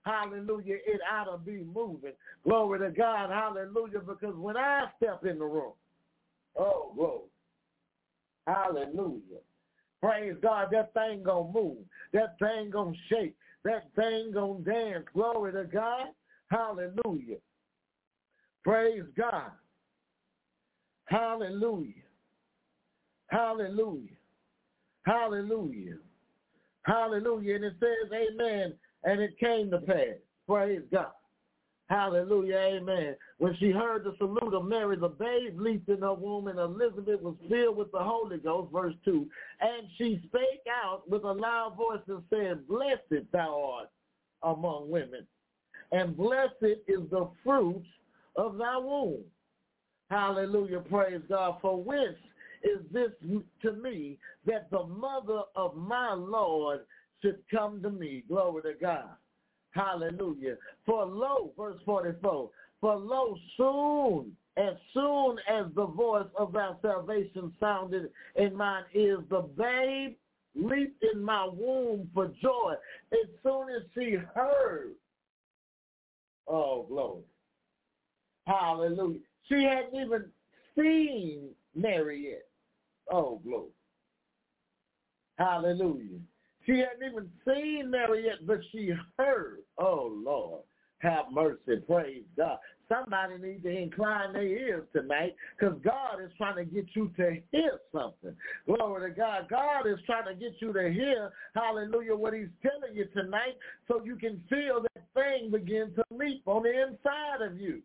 hallelujah, it ought to be moving. Glory to God, hallelujah, because when I step in the room, oh, glory, hallelujah, praise God, that thing gonna move, that thing gonna shake, that thing gonna dance. Glory to God, hallelujah, praise God, hallelujah, hallelujah, hallelujah, hallelujah, and it says, amen, and it came to pass, praise God. Hallelujah, amen. When she heard the salute of Mary, the babe leaped in her womb, and Elizabeth was filled with the Holy Ghost, verse two. And she spake out with a loud voice and said, Blessed thou art among women, and blessed is the fruit of thy womb. Hallelujah, praise God. For whence is this to me that the mother of my Lord should come to me? Glory to God. Hallelujah. For lo, verse forty-four, for lo, soon, as soon as the voice of thy salvation sounded in mine ears, the babe leaped in my womb for joy. As soon as she heard, oh, glory. Hallelujah. She hadn't even seen Mary yet. Oh, glory. Hallelujah. She hadn't even seen Mary yet, but she heard. Oh, Lord, have mercy. Praise God. Somebody needs to incline their ears tonight because God is trying to get you to hear something. Glory to God. God is trying to get you to hear, hallelujah, what he's telling you tonight so you can feel that thing begin to leap on the inside of you.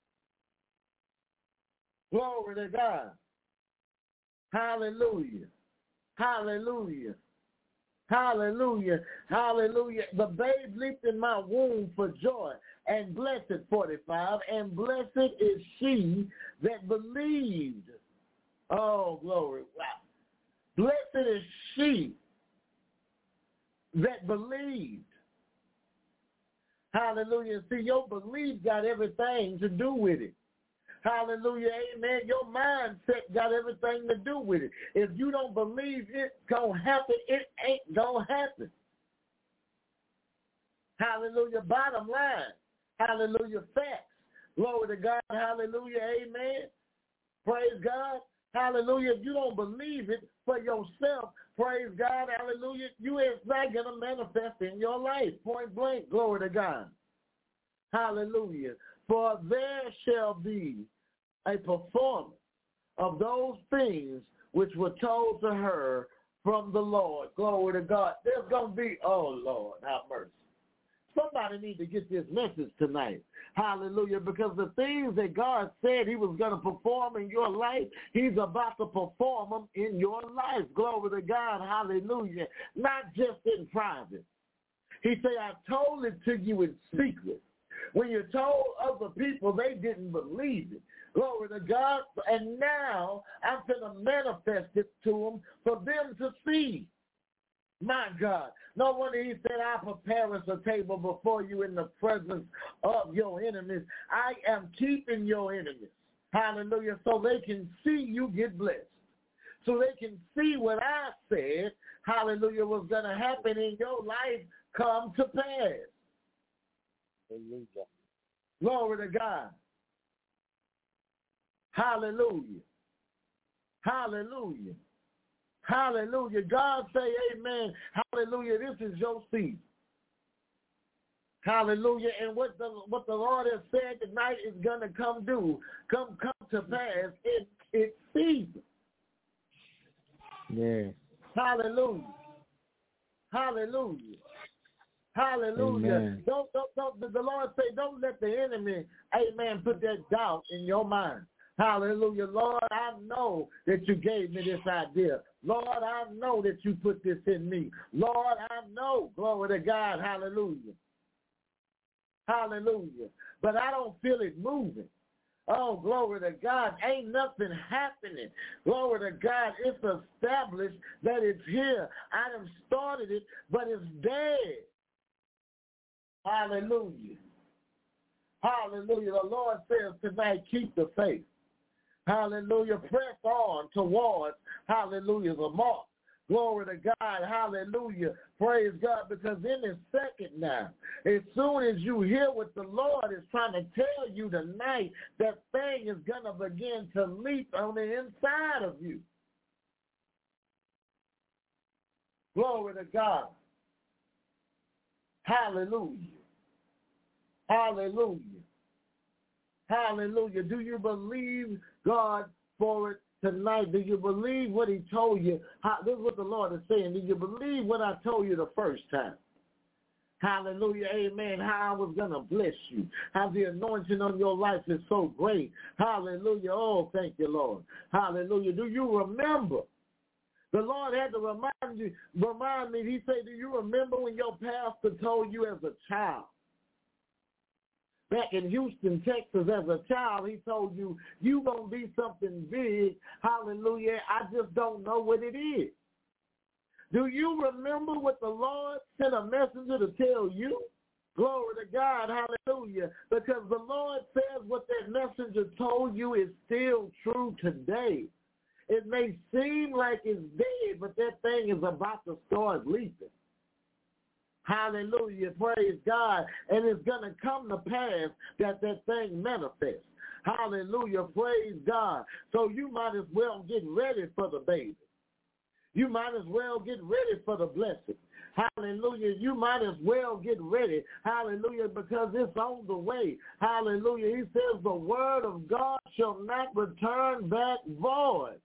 Glory to God. Hallelujah. Hallelujah. Hallelujah, hallelujah. The babe leaped in my womb for joy, and blessed, forty-five, and blessed is she that believed. Oh, glory. Wow. Blessed is she that believed. Hallelujah. See, your belief got everything to do with it. Hallelujah, amen. Your mindset got everything to do with it. If you don't believe it's going to happen, it ain't going to happen. Hallelujah, bottom line. Hallelujah, facts. Glory to God, hallelujah, amen. Praise God, hallelujah. If you don't believe it for yourself, praise God, hallelujah, you ain't not going to manifest in your life, point blank, glory to God. Hallelujah. For there shall be a performance of those things which were told to her from the Lord. Glory to God. There's going to be, oh, Lord, have mercy. Somebody need to get this message tonight. Hallelujah. Because the things that God said he was going to perform in your life, he's about to perform them in your life. Glory to God. Hallelujah. Not just in private. He said, I told it to you in secret. When you told other people, they didn't believe it. Glory to God. And now I'm going to manifest it to them for them to see. My God. No wonder he said, I prepare us a table before you in the presence of your enemies. I am keeping your enemies. Hallelujah. So they can see you get blessed. So they can see what I said, hallelujah, was going to happen in your life come to pass. Hallelujah. Glory to God. Hallelujah. Hallelujah. Hallelujah. God say amen. Hallelujah. This is your seed. Hallelujah. And what the what the Lord has said tonight is gonna come do, come come to pass in its season. Yeah. Hallelujah. Hallelujah. Hallelujah. Amen. Don't, don't, don't, the Lord say, don't let the enemy, amen, put that doubt in your mind. Hallelujah. Lord, I know that you gave me this idea. Lord, I know that you put this in me. Lord, I know, glory to God, hallelujah. Hallelujah. But I don't feel it moving. Oh, glory to God. Ain't nothing happening. Glory to God. It's established that it's here. I done started it, but it's dead. Hallelujah. Hallelujah. The Lord says tonight, keep the faith. Hallelujah. Press on towards, hallelujah, the mark. Glory to God. Hallelujah. Praise God. Because in a second now, as soon as you hear what the Lord is trying to tell you tonight, that thing is going to begin to leap on the inside of you. Glory to God. Hallelujah. Hallelujah. Hallelujah. Do you believe God for it tonight? Do you believe what he told you? How, this is what the Lord is saying. Do you believe what I told you the first time? Hallelujah. Amen. How I was going to bless you. How the anointing on your life is so great. Hallelujah. Oh, thank you, Lord. Hallelujah. Do you remember? The Lord had to remind you, remind me. He said, do you remember when your pastor told you as a child? Back in Houston, Texas, as a child, he told you, you're going to be something big. Hallelujah. I just don't know what it is. Do you remember what the Lord sent a messenger to tell you? Glory to God. Hallelujah. Because the Lord says what that messenger told you is still true today. It may seem like it's dead, but that thing is about to start leaping. Hallelujah. Praise God. And it's going to come to pass that that thing manifests. Hallelujah. Praise God. So you might as well get ready for the baby. You might as well get ready for the blessing. Hallelujah. You might as well get ready. Hallelujah. Because it's on the way. Hallelujah. He says the word of God shall not return back void.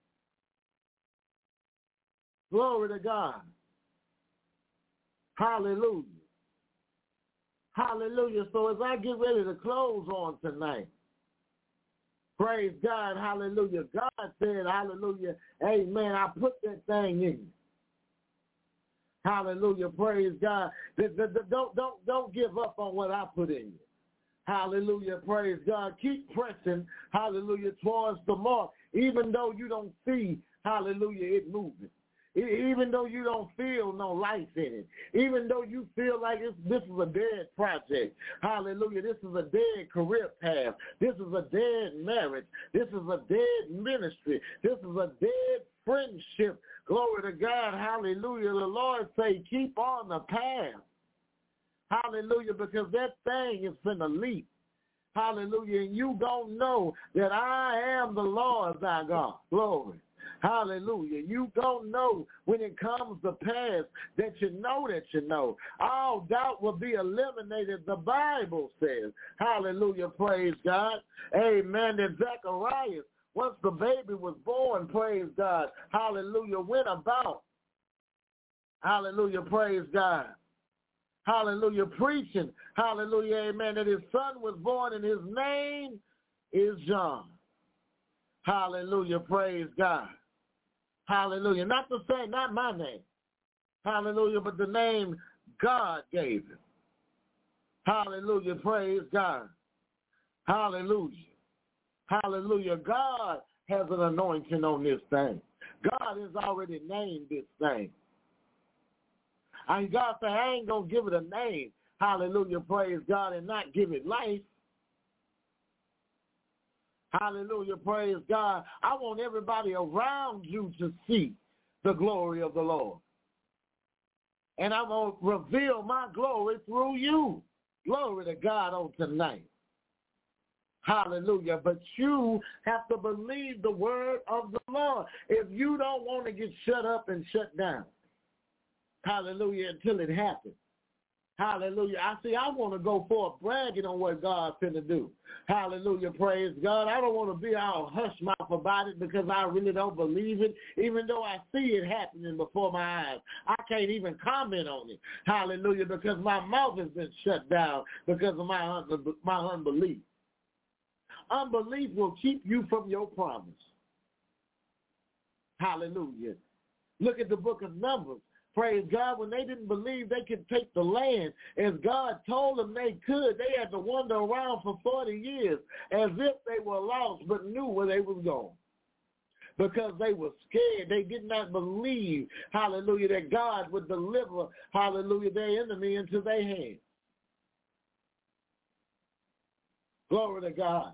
Glory to God. Hallelujah. Hallelujah. So as I get ready to close on tonight, praise God, hallelujah. God said, hallelujah, amen, I put that thing in you. Hallelujah, praise God. Don't, don't, don't give up on what I put in you. Hallelujah, praise God. Keep pressing, hallelujah, towards the mark, even though you don't see, hallelujah, it moving. Even though you don't feel no life in it. Even though you feel like it's, this is a dead project. Hallelujah. This is a dead career path. This is a dead marriage. This is a dead ministry. This is a dead friendship. Glory to God. Hallelujah. The Lord say, keep on the path. Hallelujah. Because that thing is finna leap. Hallelujah. And you gonna know that I am the Lord thy God. Glory. Hallelujah. You don't know when it comes to pass that you know that you know. All doubt will be eliminated, the Bible says. Hallelujah. Praise God. Amen. That Zacharias, once the baby was born, praise God. Hallelujah. Went about. Hallelujah. Praise God. Hallelujah. Preaching. Hallelujah. Amen. That his son was born and his name is John. Hallelujah. Praise God. Hallelujah. Not the same, not my name. Hallelujah. But the name God gave him. Hallelujah. Praise God. Hallelujah. Hallelujah. God has an anointing on this thing. God has already named this thing. And God said, I ain't going to give it a name. Hallelujah. Praise God. And not give it life. Hallelujah, praise God. I want everybody around you to see the glory of the Lord. And I'm going to reveal my glory through you. Glory to God on tonight. Hallelujah. But you have to believe the word of the Lord. If you don't want to get shut up and shut down, hallelujah, until it happens. Hallelujah. I see, I want to go forth bragging on what God's finna do. Hallelujah. Praise God. I don't want to be all hush mouth about it because I really don't believe it. Even though I see it happening before my eyes, I can't even comment on it. Hallelujah. Because my mouth has been shut down because of my, my unbelief. Unbelief will keep you from your promise. Hallelujah. Look at the book of Numbers. Praise God, when they didn't believe they could take the land as God told them they could, they had to wander around for forty years as if they were lost but knew where they was going. Because they were scared. They did not believe, hallelujah, that God would deliver, hallelujah, their enemy into their hands. Glory to God.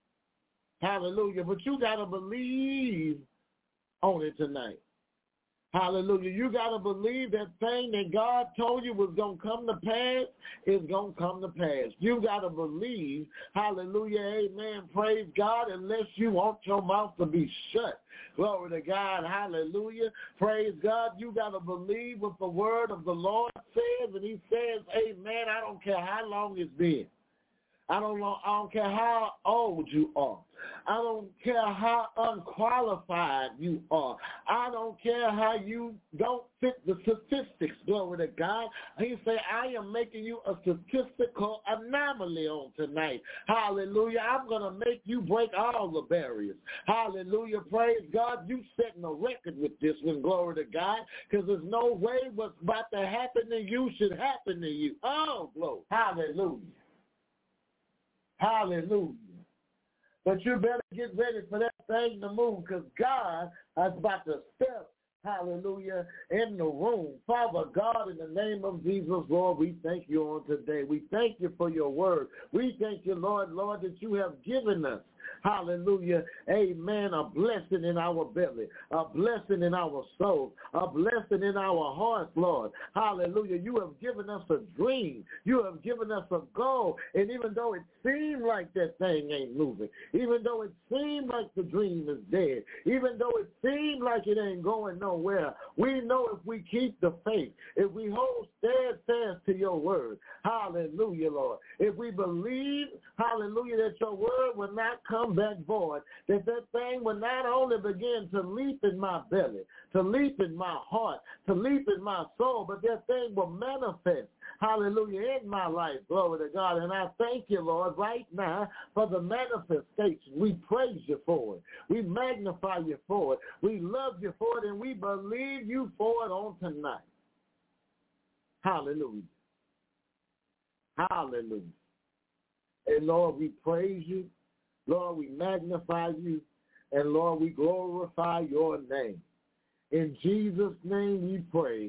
Hallelujah. But you got to believe on it tonight. Hallelujah. You got to believe that thing that God told you was going to come to pass is going to come to pass. You got to believe, hallelujah, amen, praise God, unless you want your mouth to be shut. Glory to God, hallelujah, praise God. You got to believe what the word of the Lord says, and he says, amen, I don't care how long it's been. I don't know, I don't care how old you are. I don't care how unqualified you are. I don't care how you don't fit the statistics, glory to God. He said, I am making you a statistical anomaly on tonight. Hallelujah. I'm going to make you break all the barriers. Hallelujah. Praise God. You setting a record with this one, glory to God, because there's no way what's about to happen to you should happen to you. Oh, glory. Hallelujah. Hallelujah. But you better get ready for that thing to move, because God is about to step, hallelujah, in the room. Father God, in the name of Jesus, Lord, we thank you on today. We thank you for your word. We thank you, Lord, Lord, that you have given us, hallelujah, amen, a blessing in our belly, a blessing in our soul, a blessing in our hearts, Lord. Hallelujah. You have given us a dream. You have given us a goal. And even though it seems like that thing ain't moving, even though it seems like the dream is dead, even though it seems like it ain't going nowhere, we know if we keep the faith, if we hold steadfast to your word, hallelujah, Lord, if we believe, hallelujah, that your word will not come back void, that that thing will not only begin to leap in my belly, to leap in my heart, to leap in my soul, but that thing will manifest, hallelujah, in my life, glory to God. And I thank you, Lord, right now for the manifestation. We praise you for it. We magnify you for it. We love you for it, and we believe you for it on tonight. Hallelujah. Hallelujah. And Lord, we praise you. Lord, we magnify you. And Lord, we glorify your name. In Jesus' name we pray.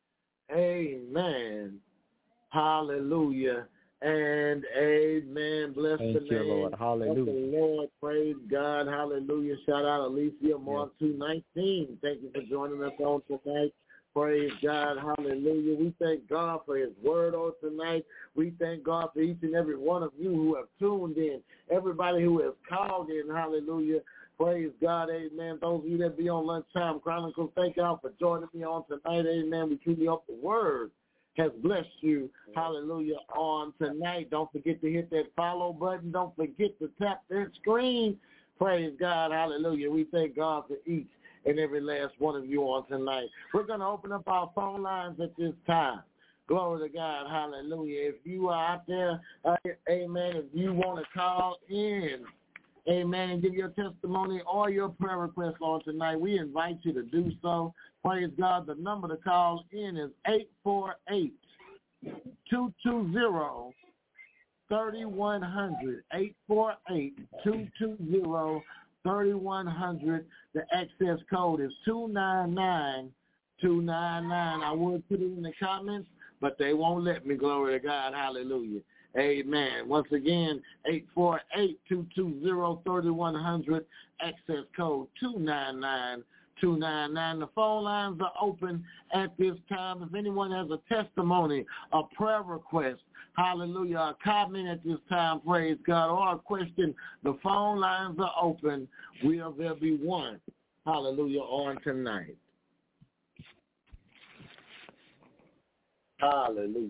Amen. Hallelujah. And amen. Bless Thank the name you, Lord. Hallelujah. of the Lord. Praise God. Hallelujah. Shout out Alicia, Mark two nineteen. Thank you for joining us on tonight. Praise God. Hallelujah. We thank God for his word on tonight. We thank God for each and every one of you who have tuned in, everybody who has called in. Hallelujah. Praise God. Amen. Those of you that be on Lunchtime Chronicles, thank God for joining me on tonight. Amen. We truly hope the word has blessed you. Hallelujah. On tonight. Don't forget to hit that follow button. Don't forget to tap that screen. Praise God. Hallelujah. We thank God for each and every last one of you on tonight. We're going to open up our phone lines at this time. Glory to God. Hallelujah. If you are out there, uh, amen, if you want to call in, amen, and give your testimony or your prayer request on tonight, we invite you to do so. Praise God. The number to call in is eight four eight, two two zero, three one zero zero. eight four eight, two two zero, three one zero zero. The access code is two nine nine two nine nine. I would put it in the comments, but they won't let me. Glory to God. Hallelujah. Amen. Once again, eight four eight, two two zero, three one zero zero, access code two nine nine two nine nine. The phone lines are open at this time. If anyone has a testimony, a prayer request, hallelujah, a comment at this time, praise God, or a question, the phone lines are open. Will there be one, hallelujah, on tonight? Hallelujah.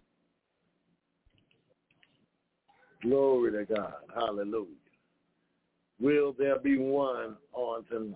Glory to God. Hallelujah. Will there be one on tonight?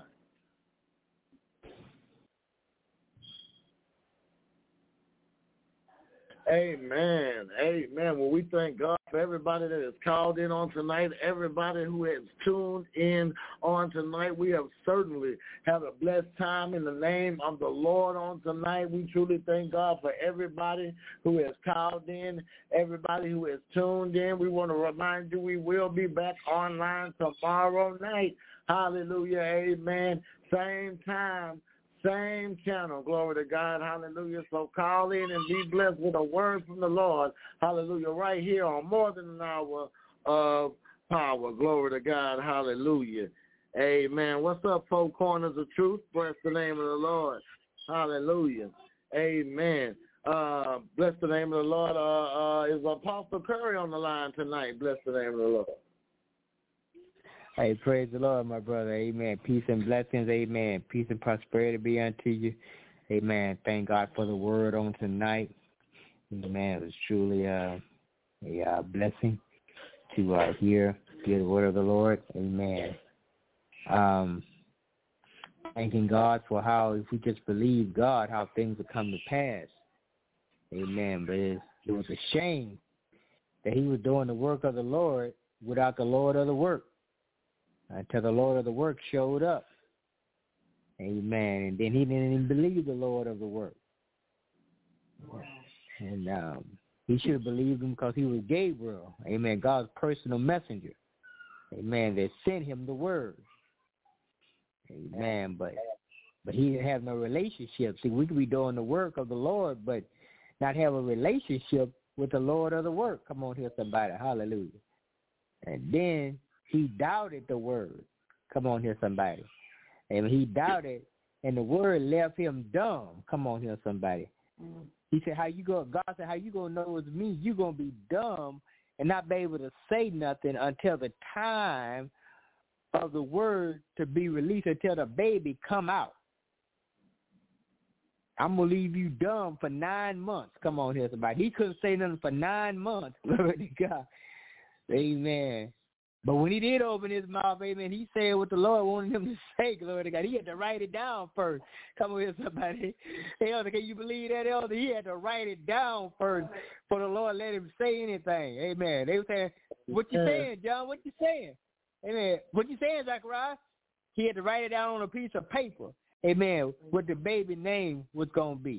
Amen. Amen. Well, we thank God for everybody that has called in on tonight, everybody who has tuned in on tonight. We have certainly had a blessed time in the name of the Lord on tonight. We truly thank God for everybody who has called in, everybody who has tuned in. We want to remind you we will be back online tomorrow night. Hallelujah. Amen. Same time. Same channel, glory to God, hallelujah. So call in and be blessed with a word from the Lord, hallelujah, right here on More Than an Hour of Power, glory to God, hallelujah. Amen. What's up, Four Corners of Truth? Bless the name of the Lord. Hallelujah. Amen. Uh, bless the name of the Lord. Uh, uh, is Apostle Curry on the line tonight? Bless the name of the Lord. Hey, praise the Lord, my brother. Amen. Peace and blessings. Amen. Peace and prosperity be unto you. Amen. Thank God for the word on tonight. Amen. It was truly uh, a uh, blessing to uh, hear, hear the word of the Lord. Amen. Um, thanking God for how, if we just believe God, how things will come to pass. Amen. But it, it was a shame that he was doing the work of the Lord without the Lord of the work until the Lord of the work showed up. Amen. And then he didn't even believe the Lord of the work. And um, he should have believed him because he was Gabriel. Amen. God's personal messenger. Amen. That sent him the word. Amen. But but he didn't have no relationship. See, we could be doing the work of the Lord, but not have a relationship with the Lord of the work. Come on here, somebody. Hallelujah. And then he doubted the word. Come on here, somebody. And he doubted, and the word left him dumb. Come on here, somebody. Mm-hmm. He said, "How you go?" God said, "How you gonna know it's me? You gonna be dumb and not be able to say nothing until the time of the word to be released, until the baby come out. I'm going to leave you dumb for nine months. Come on here, somebody. He couldn't say nothing for nine months. Glory to God. Amen. But when he did open his mouth, amen, he said what the Lord wanted him to say, glory to God. He had to write it down first. Come on here, somebody. Hey, Elder, can you believe that, Elder? He had to write it down first for the Lord let him say anything. Amen. They were saying, what you saying, John? What you saying? Amen. What you saying, Zachariah? He had to write it down on a piece of paper. Amen. What the baby name was going to be.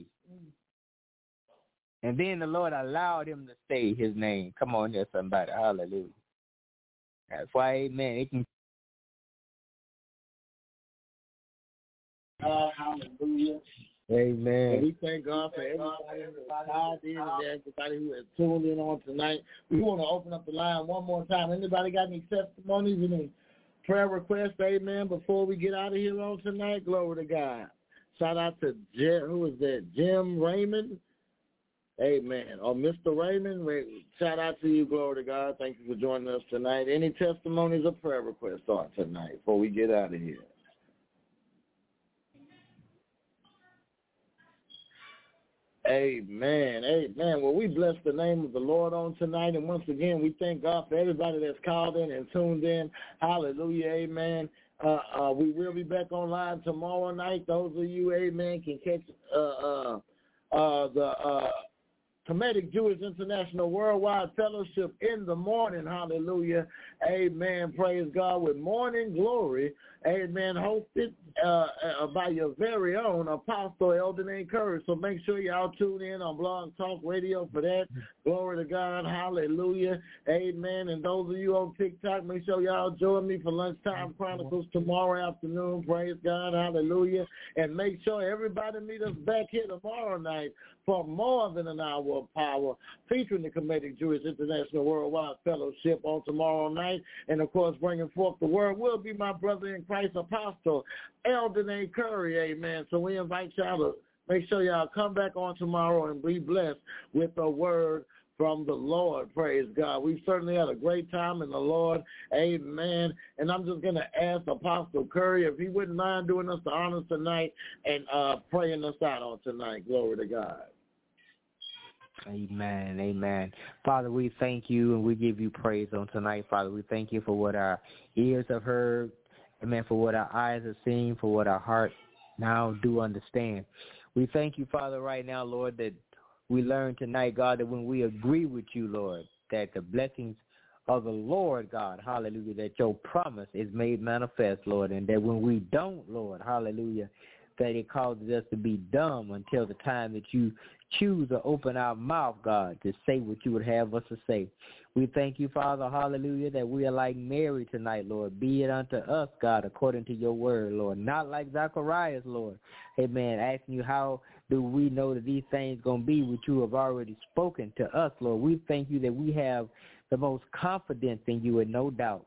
And then the Lord allowed him to say his name. Come on here, somebody. Hallelujah. That's why, amen. It can. Uh, hallelujah. Amen. And we thank God for everybody who has called in and everybody who has tuned in on tonight. We want to open up the line one more time. Anybody got any testimonies, any prayer requests, amen, before we get out of here on tonight? Glory to God. Shout out to Jim, who is that? Jim Raymond. Amen. Or Mister Raymond, shout out to you, glory to God. Thank you for joining us tonight. Any testimonies or prayer requests on tonight before we get out of here? Amen. Amen. Well, we bless the name of the Lord on tonight. And once again, we thank God for everybody that's called in and tuned in. Hallelujah. Amen. Uh, uh, we will be back online tomorrow night. Those of you, amen, can catch uh, uh, uh, the uh, Kemetic Jewish International Worldwide Fellowship in the morning. Hallelujah. Amen. Praise God. With Morning Glory. Amen. Hosted uh, uh, by your very own Apostle Elden Curry. So make sure y'all tune in on Blog Talk Radio for that. Glory to God. Hallelujah. Amen. And those of you on TikTok, make sure y'all join me for Lunchtime Chronicles tomorrow afternoon. Praise God. Hallelujah. And make sure everybody meet us back here tomorrow night for more than an hour of power, featuring the Kemetic Jewish International Worldwide Fellowship on tomorrow night. And, of course, bringing forth the word will be my brother in Christ, Apostle Elden Curry. Amen. So we invite y'all to make sure y'all come back on tomorrow and be blessed with a word from the Lord. Praise God. We certainly had a great time in the Lord. Amen. And I'm just going to ask Apostle Curry if he wouldn't mind doing us the honors tonight and uh, praying us out on tonight. Glory to God. Amen. Amen. Father, we thank you and we give you praise on tonight. Father, we thank you for what our ears have heard. Amen. For what our eyes have seen, for what our heart now do understand. We thank you, Father, right now, Lord, that we learned tonight, God, that when we agree with you, Lord, that the blessings of the Lord, God, hallelujah, that your promise is made manifest, Lord, and that when we don't, Lord, hallelujah, that it causes us to be dumb until the time that you choose to open our mouth, God, to say what you would have us to say. We thank you, Father, hallelujah, that we are like Mary tonight, Lord. Be it unto us, God, according to your word, Lord. Not like Zacharias, Lord. Amen. Asking you, how do we know that these things going to be what you have already spoken to us, Lord? We thank you that we have the most confidence in you and no doubt.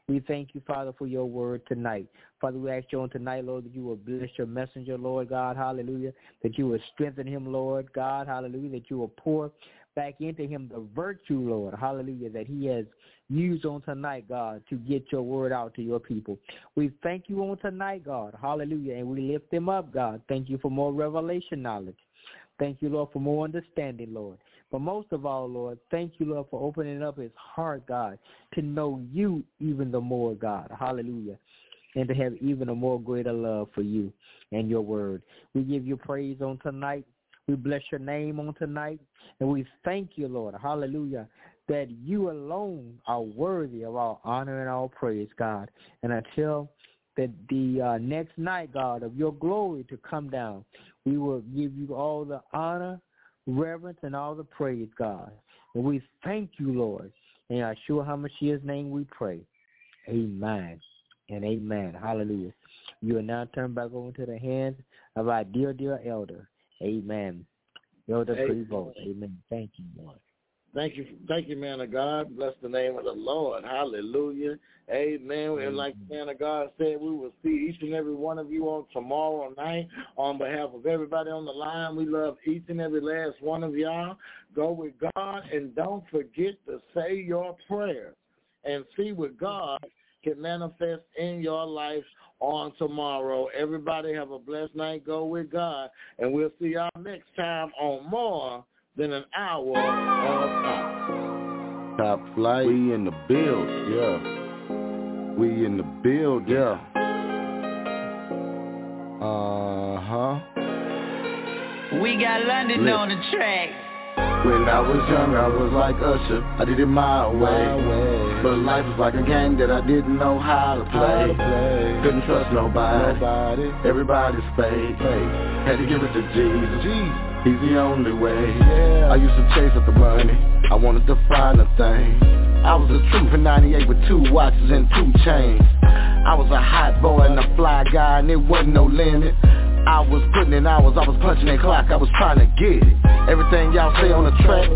We thank you, Father, for your word tonight. Father, we ask you on tonight, Lord, that you will bless your messenger, Lord God, hallelujah, that you will strengthen him, Lord God, hallelujah, that you will pour back into him the virtue, Lord, hallelujah, that he has used on tonight, God, to get your word out to your people. We thank you on tonight, God, hallelujah, and we lift him up, God. Thank you for more revelation knowledge. Thank you, Lord, for more understanding, Lord. But most of all, Lord, thank you, Lord, for opening up his heart, God, to know you even the more, God, hallelujah, and to have even a more greater love for you and your word. We give you praise on tonight. We bless your name on tonight, and we thank you, Lord, hallelujah, that you alone are worthy of all honor and all praise, God. And until that the uh, next night, God, of your glory to come down, we will give you all the honor, reverence, and all the praise, God. And we thank you, Lord. In Yeshua HaMashiach's name we pray. Amen and amen. Hallelujah. You will now turn back over to the hands of our dear, dear elder. Amen. Elder Prevost. Amen. Thank you, Lord. Thank you, thank you, man of God. Bless the name of the Lord. Hallelujah. Amen. Amen. And like the man of God said, we will see each and every one of you on tomorrow night. On behalf of everybody on the line, we love each and every last one of y'all. Go with God and don't forget to say your prayers and see what God can manifest in your life on tomorrow. Everybody have a blessed night. Go with God. And we'll see y'all next time on More Than an Hour of Top. Top flight. We in the build, yeah. We in the build, yeah. Uh-huh. We got London Lit. On the track. When I was young, I was like Usher. I did it my way. my way. But life was like a game that I didn't know how to play. How to play. Couldn't trust nobody. nobody. Everybody's fake. fake. Had to give it to Jesus. Jesus. He's the only way. Yeah. I used to chase up the money. I wanted to find a thing. I was a truth in ninety-eight with two watches and two chains. I was a hot boy and a fly guy and it wasn't no limit. I was putting in hours, I was punching in clock, I was trying to get it. Everything y'all say on the track,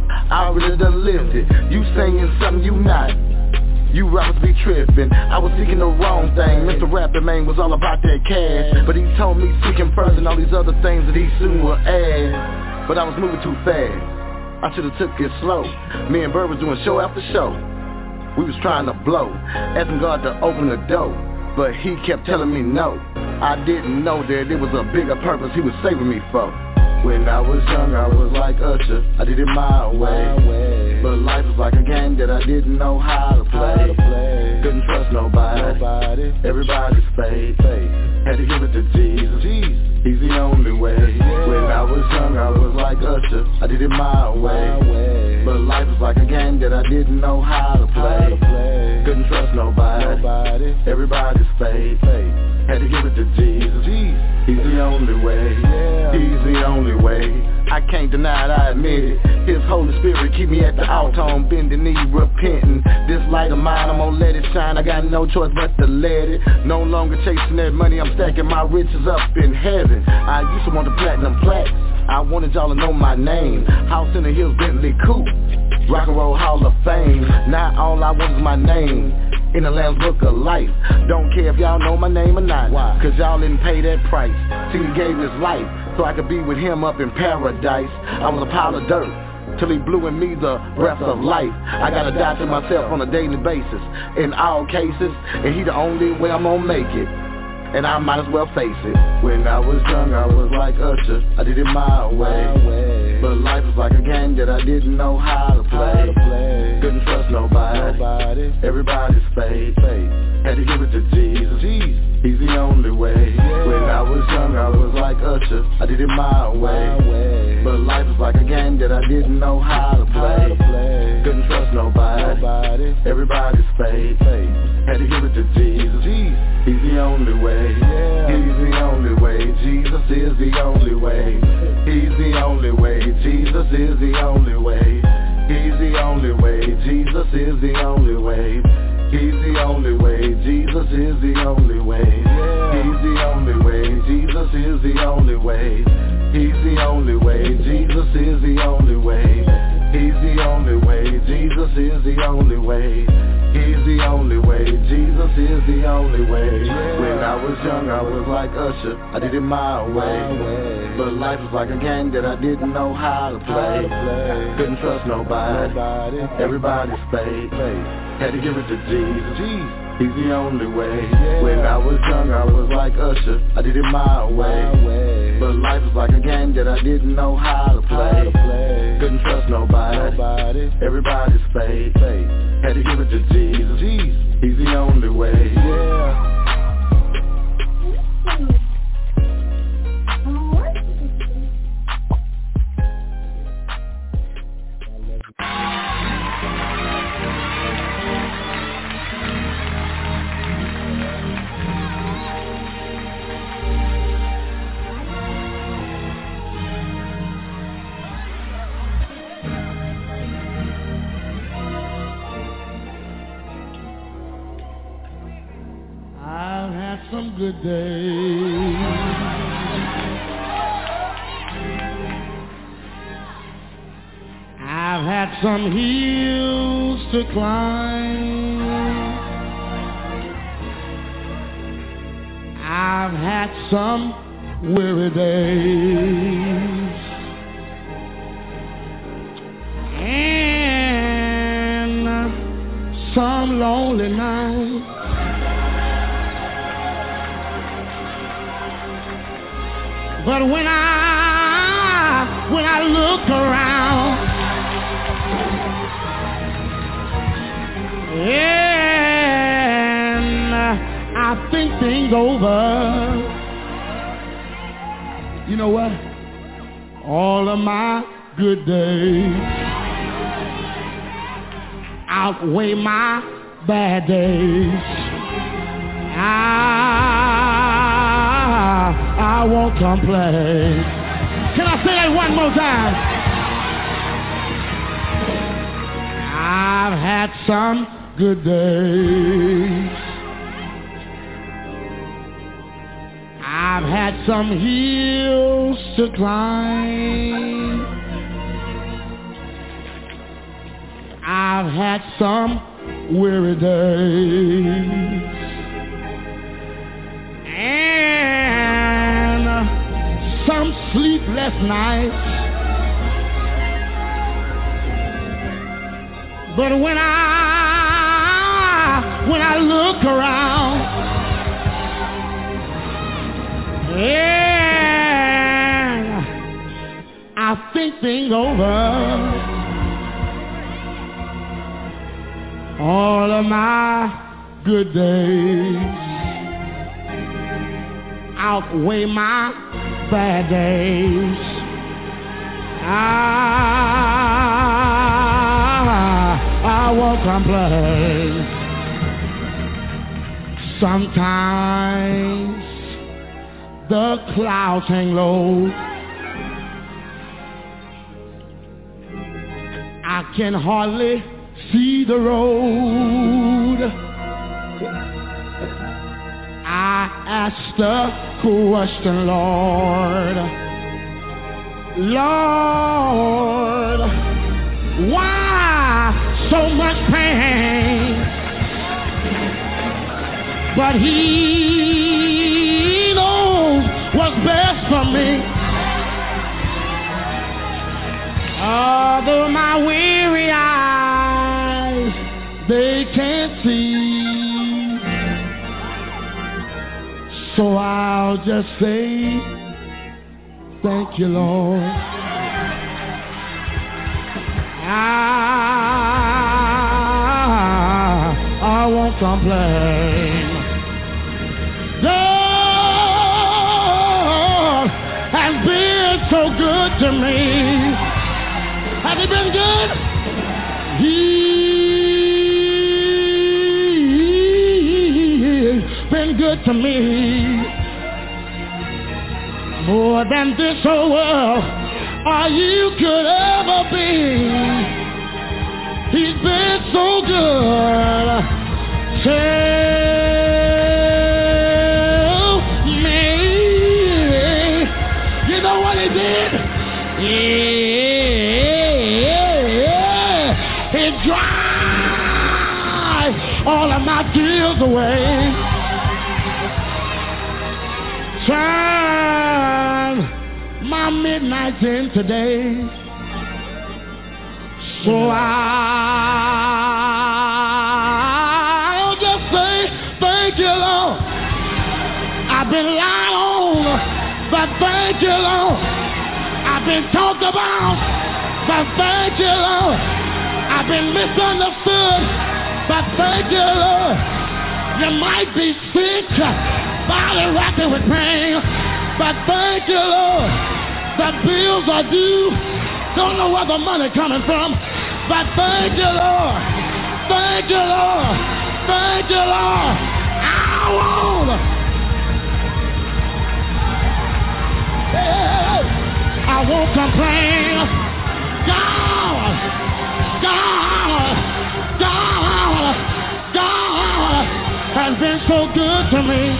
I really done lived it. You singing something you not. You rappers be tripping. I was seeking the wrong thing. Mister Rapper Man was all about that cash, but he told me seek him first and all these other things that he soon will add. But I was moving too fast. I should've took it slow. Me and Bird was doing show after show. We was trying to blow, asking God to open the door, but he kept telling me no. I didn't know that it was a bigger purpose he was saving me for. When I was young, I was like Usher. I did it my way. my way. But life was like a game that I didn't know how to play. How to play. Couldn't trust nobody. nobody. Everybody's fake. fake. Had to give it to Jesus. Jesus. He's the only way. Yeah. When I was young, I was like Usher. I did it my way. my way. But life was like a game that I didn't know how to play. How to play. Couldn't trust nobody. nobody. Everybody's fake. fake. Had to give it to Jesus. Jesus. He's the only way. Yeah. He's the only way. I can't deny it, I admit it. His Holy Spirit keep me at the altar on bending knee, repenting. This light of mine, I'm gonna let it shine. I got no choice but to let it. No longer chasing that money, I'm stacking my riches up in heaven. I used to want the platinum plaques. I wanted y'all to know my name. House in the hills, Bentley coupe. Rock and Roll Hall of Fame. Now all I want is my name in the Lamb's Book of Life. Don't care if y'all know my name or not. Why? Cause y'all didn't pay that price. See, he gave his life so I could be with him up in paradise. I was a pile of dirt till he blew in me the breath of life. I gotta die to myself on a daily basis in all cases, and he the only way I'm gonna make it, and I might as well face it. When I was young, I was like Usher. I did it my way. my way. But life was like a game that I didn't know how to play. How to play. Couldn't trust nobody. nobody. Everybody's fake. fake. Had to give it to Jesus. Jesus. He's the only way. Yeah. When I was young, I was like Usher. I did it my way. my way. But life was like a game that I didn't know how to play. How to play. Couldn't trust nobody. nobody. Everybody's fake. fake. Had to give it to Jesus. Jesus. He's the only way. Yeah. He's the only way. Jesus is the only way. He's the only way. Jesus is the only way. He's the only way. Jesus is the only way. He's the only way. Jesus is the only way. Yeah. He's the only way. Jesus is the only way. He's the only way. Jesus is the only way. He's the only way. Jesus is the only way. He's the only way, Jesus is the only way. When I was young, I was like Usher, I did it my way. But life was like a game that I didn't know how to play. Couldn't trust nobody, everybody's fake. Had to give it to Jesus, he's the only way. When I was young, I was like Usher, I did it my way. But life was like a game that I didn't know how to play. Couldn't trust nobody, everybody's fake. Had to give it to Jesus, he's the only way. Yeah. Some good days. I've had some hills to climb. I've had some weary days. And some lonely nights. But when I, when I look around, and I think things over, you know what? All of my good days outweigh my bad days. I I won't complain. Can I say that one more time? I've had some good days. I've had some hills to climb. I've had some weary days. Some sleepless nights. But when I when I look around, and I think things over, all of my good days outweigh my bad days. I, I won't complain. Sometimes the clouds hang low. I can hardly see the road. I asked the question, Lord, Lord, why so much pain? But He knows what's best for me. Although my weary eyes, they can't see. So I'll just say, thank you, Lord. I, I won't complain. God has been so good to me. Has He been good? He's been good to me. More than this whole world or you could ever be. He's been so good. Tell me, you know what He did? Yeah, He dried all of my tears away. Turn my midnight into day. So I'll just say thank you, Lord. I've been lied on, but thank you, Lord. I've been talked about, but thank you, Lord. I've been misunderstood, but thank you, Lord. You might be sick, body racking with pain, but thank you, Lord. The bills are due, don't know where the money coming from, but thank you, Lord. Thank you, Lord. Thank you, Lord. I won't. Hey, I won't complain. God, God, God, God has been so good to me.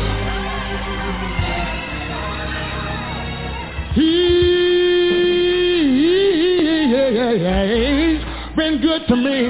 He's been good to me.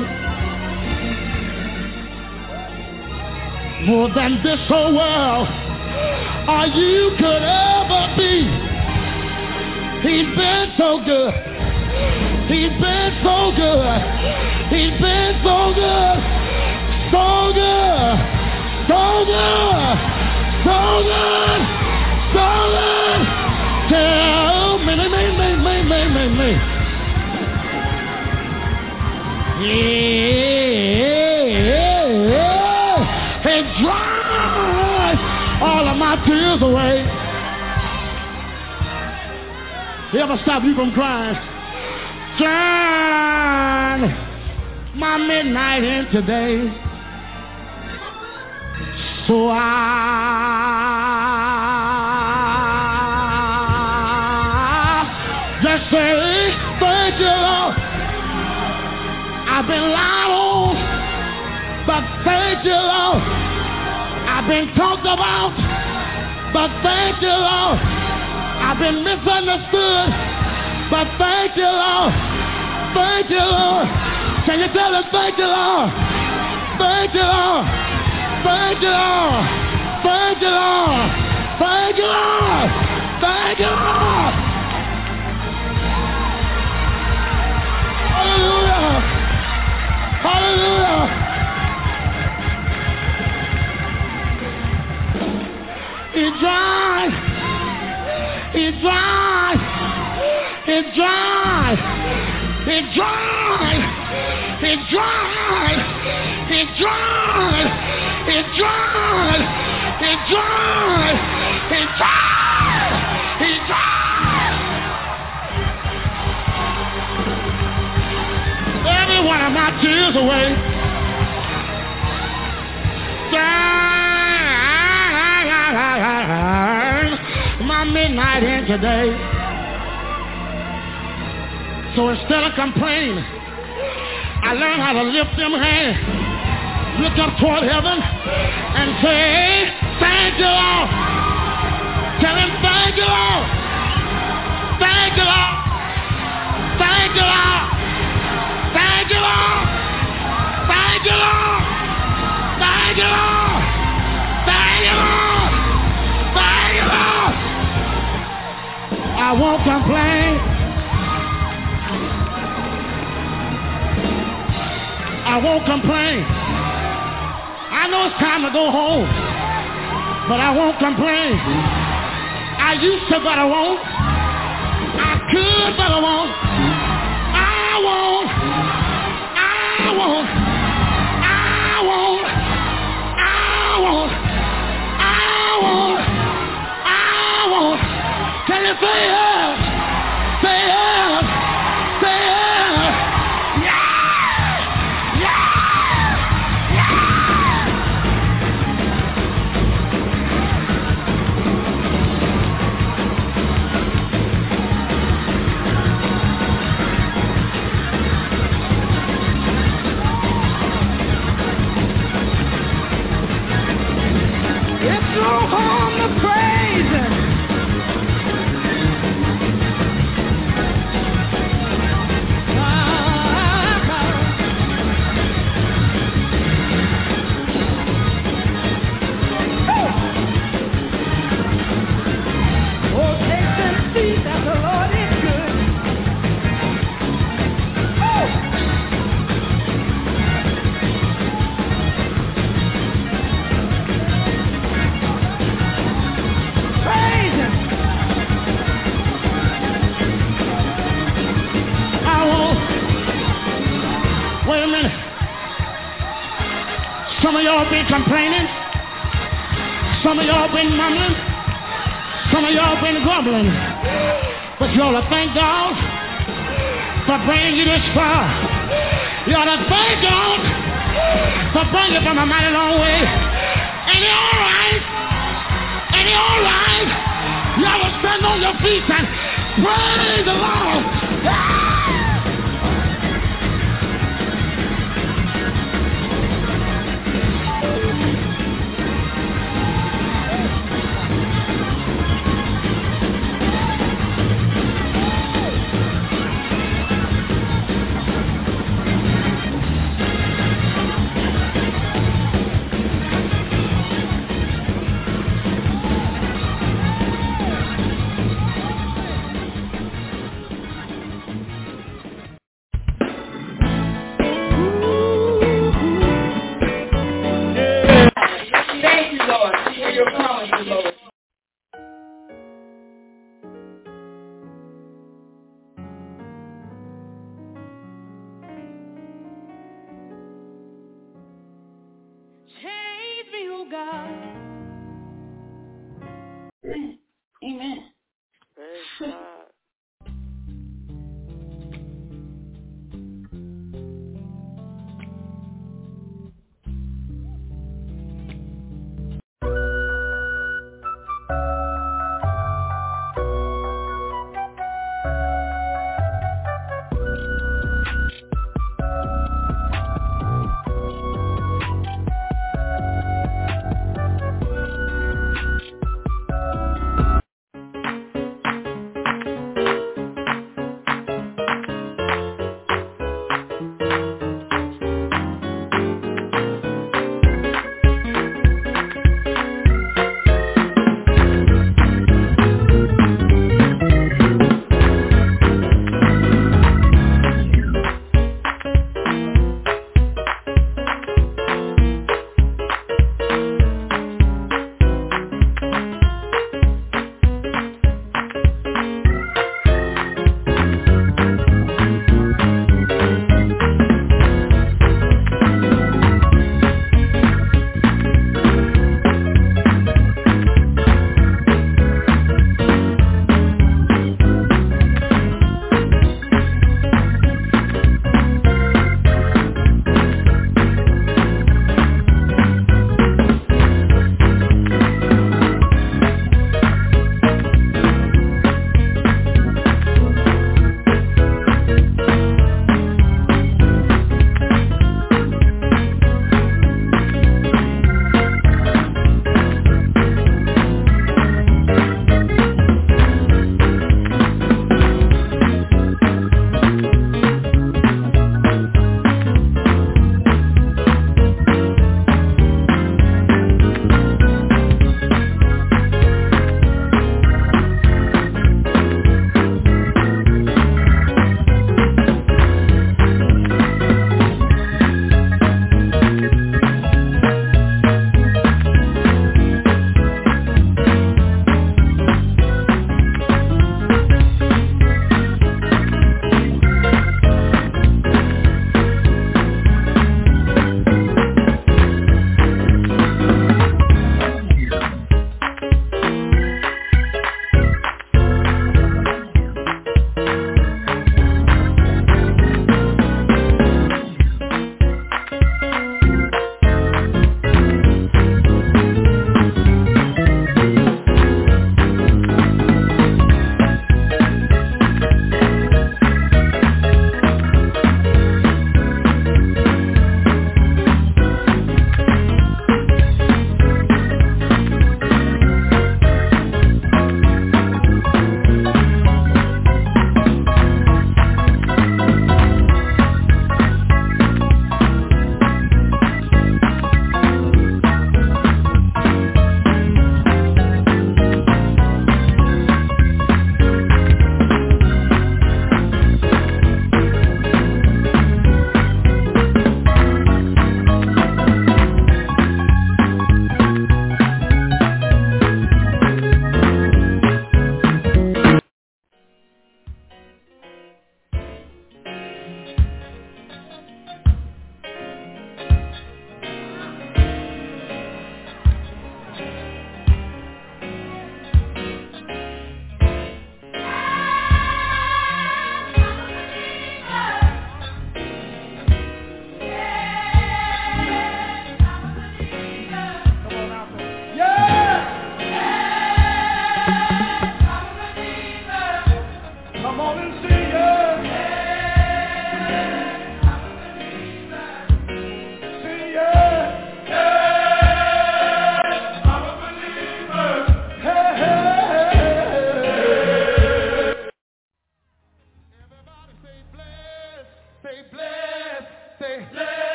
More than this whole world or you could ever be. He's been so good. He's been so good. He's been so good. So good. So good. So good. So good. Tell me, me, me, me, me, me, me, me. Yeah. It dries all of my tears away. You ever stop you from crying? Turn my midnight into day. So I just say thank you, Lord. I've been lied on, but thank you, Lord. I've been talked about, but thank you, Lord. I've been misunderstood, but thank you, Lord. Thank you, Lord. Can you tell us thank you, Lord? Thank you, Lord. Thank you, Lord. Thank you, Lord. Thank you, Lord. Thank you, Lord. Hallelujah. Hallelujah. It dries. It dries. It dries. It dries. It dries. It dries. It dries. It dries. It dries. It dries. Every one of my tears away. My midnight in today. So instead of complaining, I learned how to lift them hands, look up toward heaven, and say, thank you, Lord. Tell him, thank you, Lord. Thank you, Lord. Thank you, Lord. Thank you, Lord. Thank you, Lord. Thank you, Lord. Thank you, Lord. Thank you, Lord. I won't complain. I won't complain. I know it's time to go home, but I won't complain. I used to, but I won't. I could, but I won't. I won't. I won't. I won't. I won't. I won't. I won't. Can you say yes? Say yes. Say yes. It's no harm to praise him. Some of y'all been complaining. Some of y'all been mumbling. Some of y'all been grumbling. But you ought to thank God for bringing you this far. You ought to thank God for bringing you from a mighty long way. And you're all right. And you're all right. You ought to stand on your feet and praise the Lord. Ah!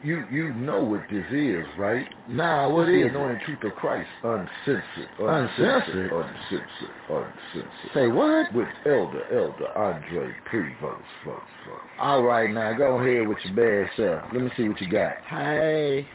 you you know what this is, right? Nah, what is the anointed truth of Christ? Uncensored, uncensored, uncensored, uncensored. Say what? With Elder, Elder Andre Prevost, folks, folks. All right, now go ahead with your bad self. Let me see what you got. Hey.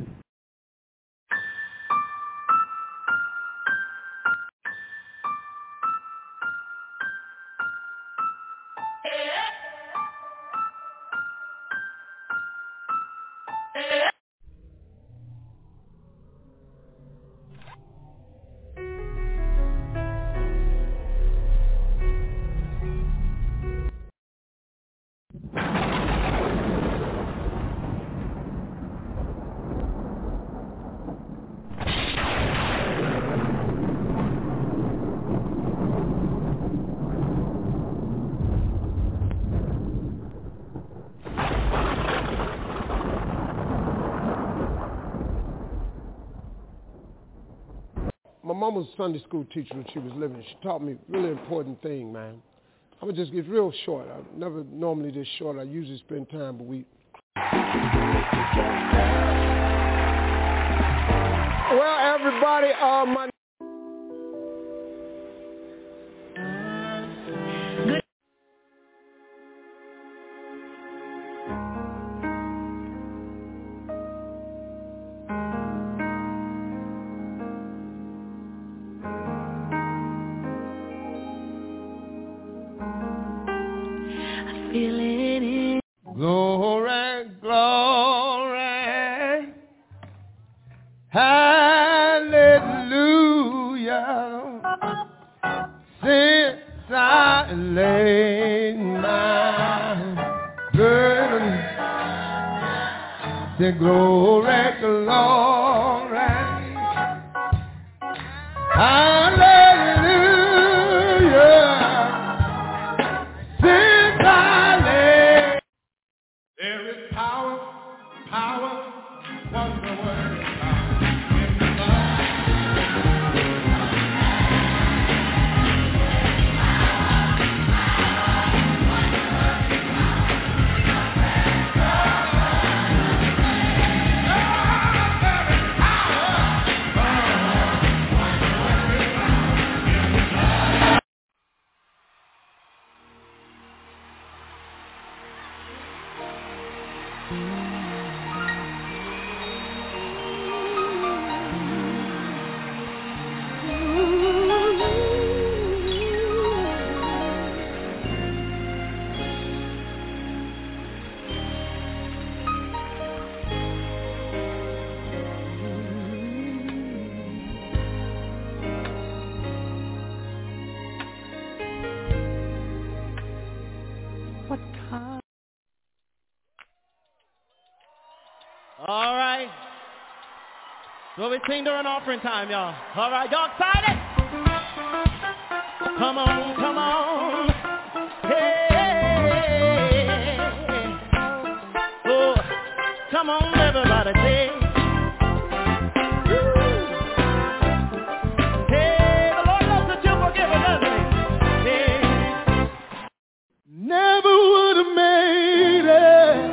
My mom was a Sunday school teacher when she was living. She taught me a really important thing, man. I'm going to just get real short. I never normally this short. I usually spend time, but we... Well, everybody, uh, my... Glory, glory, hallelujah. Since I laid my burden, the glory, glory, hallelujah. Since I laid, there is power, power, wonder working power in the blood. All right. So we sing during offering time, y'all. All right, y'all excited? Come on, come on. Hey. Oh, come on, everybody. Say. Hey, the Lord knows that you forgive another. Hey. Never would have made it.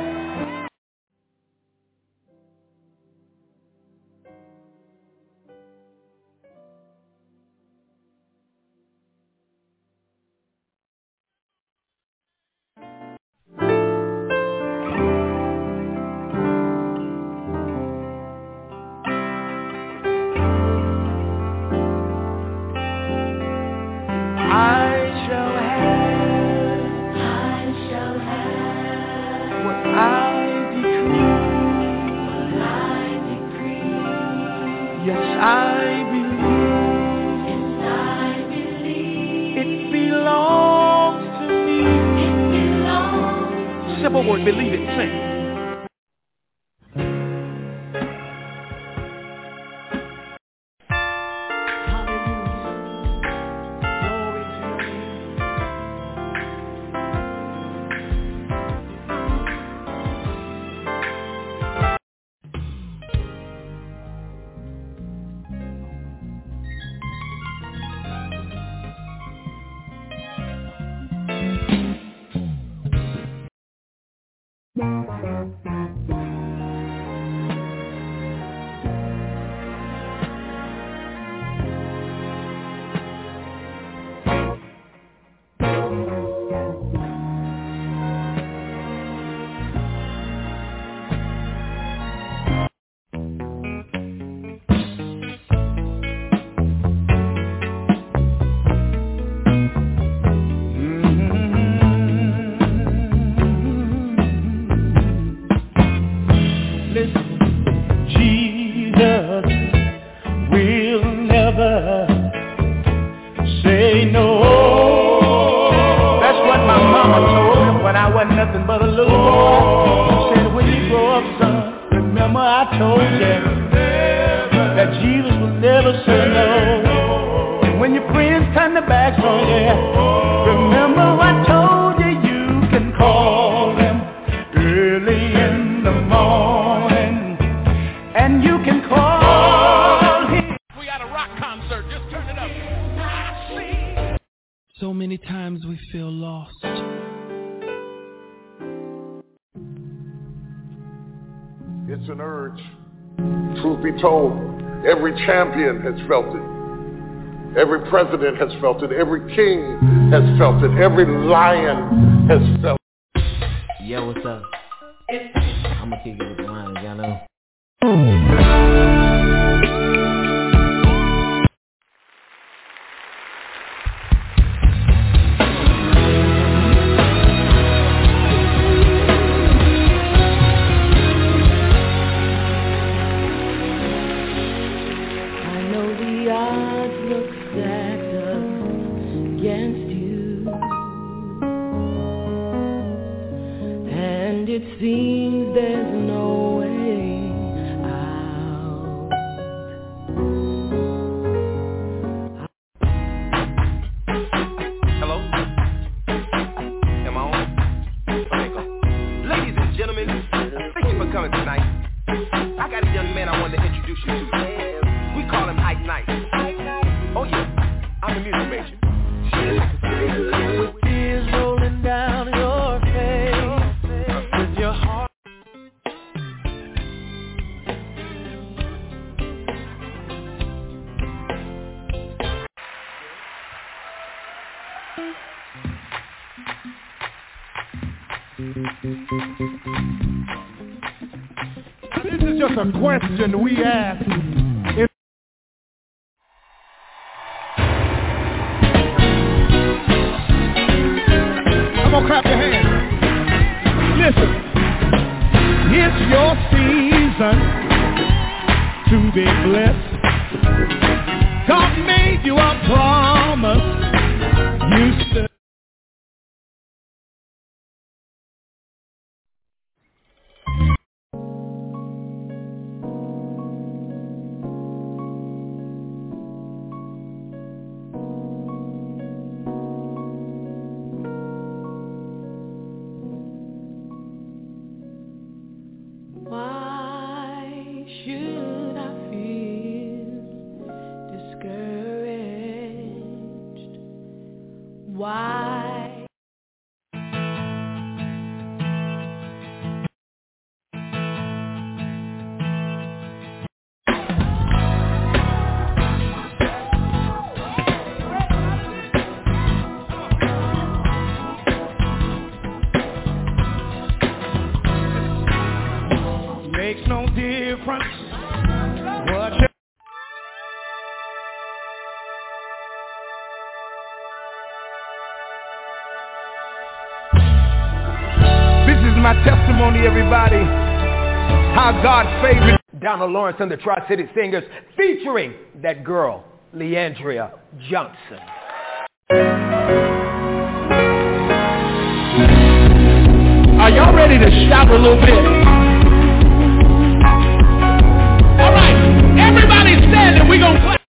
Word, believe it, sing. say no. That's what my mama told me when I wasn't nothing but a little boy. She said, when you grow up, son, remember I told you that Jesus will never say no. And when your friends turn their backs on you, remember I told you you can call them early in the morning, and you can call him. We got a rock concert, just turn it up. So many times we feel lost. It's an urge. Truth be told, every champion has felt it. Every president has felt it. Every king has felt it. Every lion has felt it. Yo, what's up? I'm gonna kick it with the lines, y'all know. It seems there's no way out. Hello? Am I on? Okay, go. Ladies and gentlemen, thank you for coming tonight. I got a young man I wanted to introduce you to. We call him Ike Knight. Oh yeah, I'm a music major. Tears rolling down your face. Your heart. This is just a question we ask. If Come on, clap your hands. Listen, it's your season to be blessed. God made you a promise. You stood. Why? Makes no difference what you. My testimony, everybody, how God favored Donald Lawrence and the Tri-City Singers featuring that girl, Leandria Johnson. Are y'all ready to shout a little bit? All right, everybody standing, we're going to clap.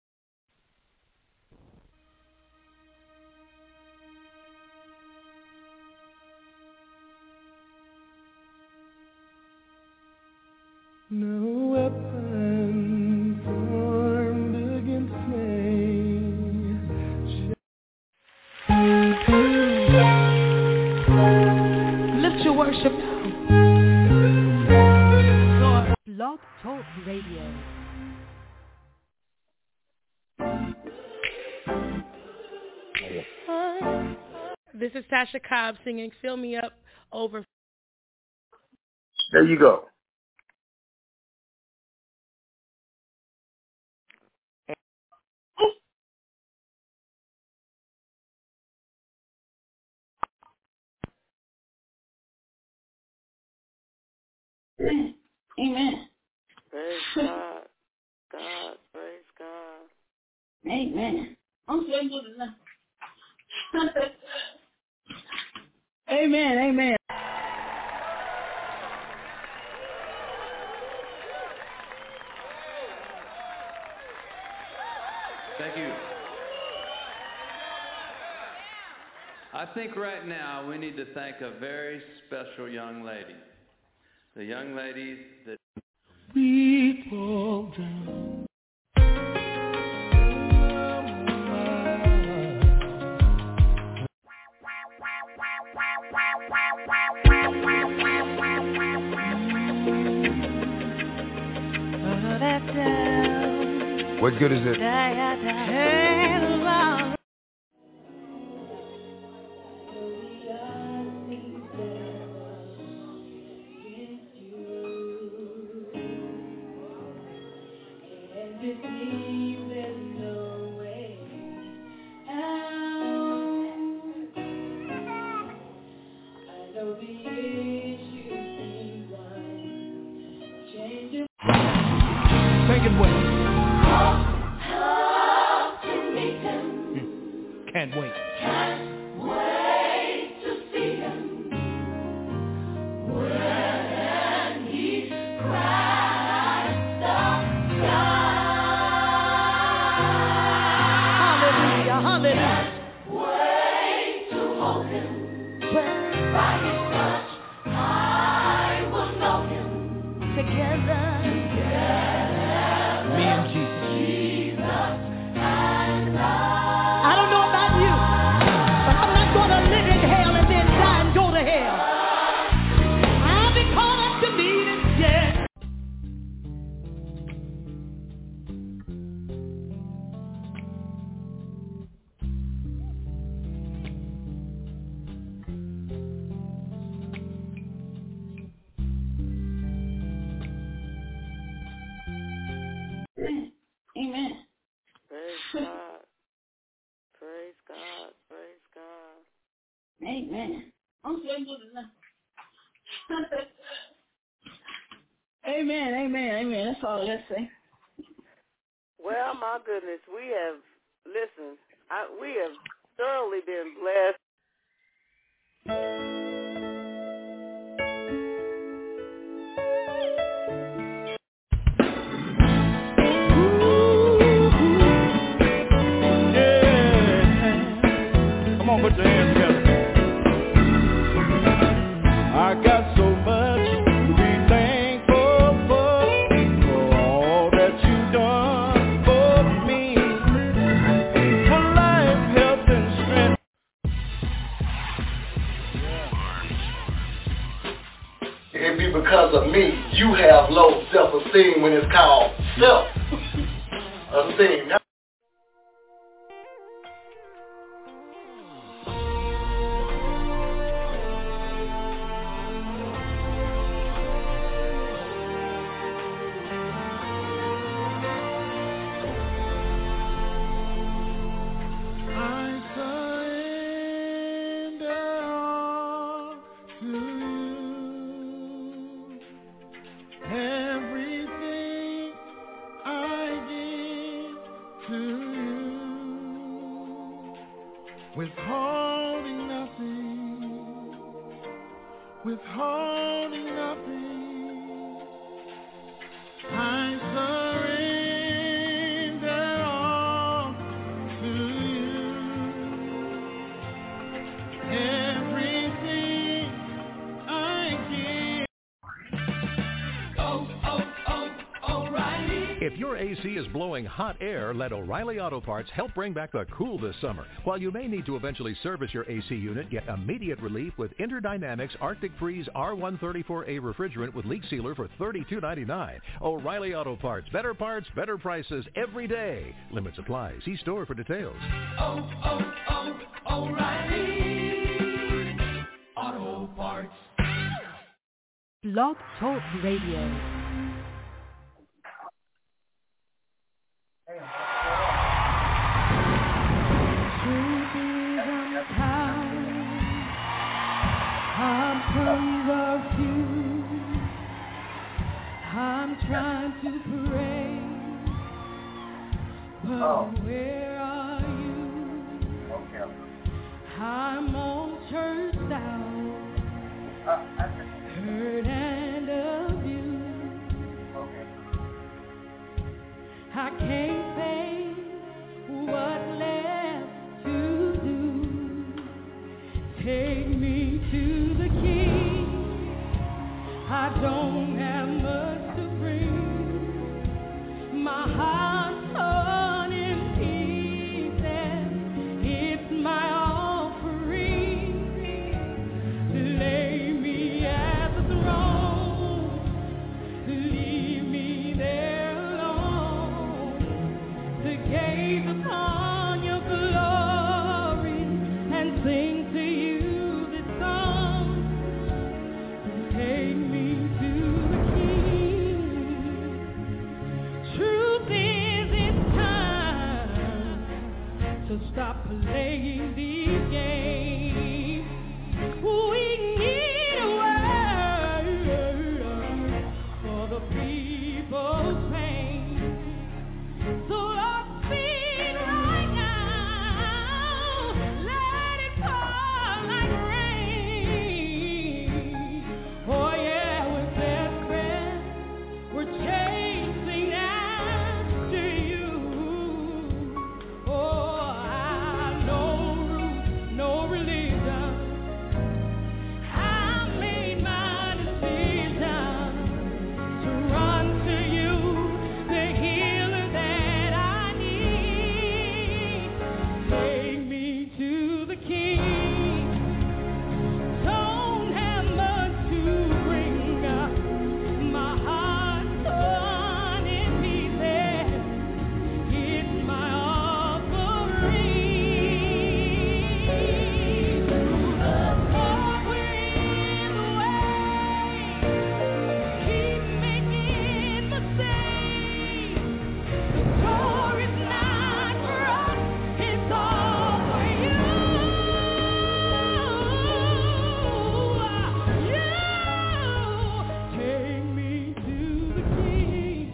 No weapon formed against me. Lift your worship now. Blog Talk Radio. This is Tasha Cobb singing Fill Me Up over. There you go. Amen. Praise God. God, praise God. Amen. I'm saying good enough. Amen, amen. Thank you. I think right now we need to thank a very special young lady. The young lady that we fall down. What good is it? Make it wait. Can't wait. Can't wait to see him when he cries the sky. Hallelujah, hallelujah. Can't wait to hold him by his touch. I will know him together. Me and Jesus. Jesus and I. I don't know about you, but I'm not going to live in hell and then die and go to hell. I'll be called up to meet him, yeah. Amen. Praise God. Praise God. Praise God. Amen. I'm saying good enough. Amen, amen, amen. That's all I got to say. Well, my goodness, we have, listen, I, we have thoroughly been blessed. Come on, put your hands together. I got so much to be thankful for, for all that you've done for me, for life, health, and strength. It be because of me you have low self-esteem when it's called self-esteem. Withholding nothing, withholding nothing, I surrender all to you. Everything I give. Oh, oh, oh, O'Reilly. If your A C is blowing hot air, let O'Reilly Auto Parts help bring back the cool this summer. While you may need to eventually service your A C unit, get immediate relief with Interdynamics Arctic Freeze R one thirty-four A refrigerant with leak sealer for thirty-two ninety-nine. O'Reilly Auto Parts. Better parts, better prices every day. Limit supply. See store for details. Oh, oh, oh, O'Reilly Auto Parts. Blog Talk Radio. I'm trying to pray, But where are you? I'm all churched out, hurt and abused. I can't say what left to do. Take me to the King. I don't have much to bring. My heart's torn in pieces. It's my offering. Lay me at the throne. Leave me there alone to gaze upon your glory and sing to you this song. Take me to the King. Truth is, it's time to stop playing these games. We need a word for the people's pain. So Lord, speak right now. Let it fall like rain. Oh yeah, we're desperate. We're chasing after you. Oh, I know root, no religion. I made my decision to run to you, the healer that I need. Take me to the King. Don't have much to bring. My heart's torn in pieces. It's my offering. Oh, we're in the way. Keep making mistakes. The door is not for us. It's all for you. You take me to the King.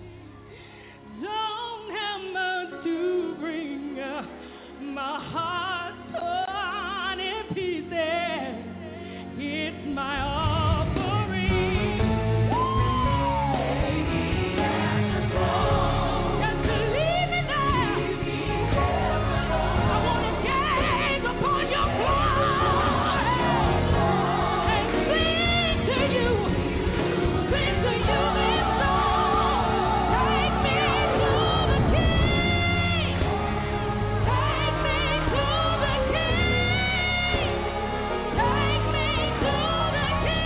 Don't have much to bring. My heart's torn in pieces. It's my offering. Just to leave me there. I want to gaze upon your glory and sing to you, sing to you this song. Take me to the King. Take me to the King. Take me to the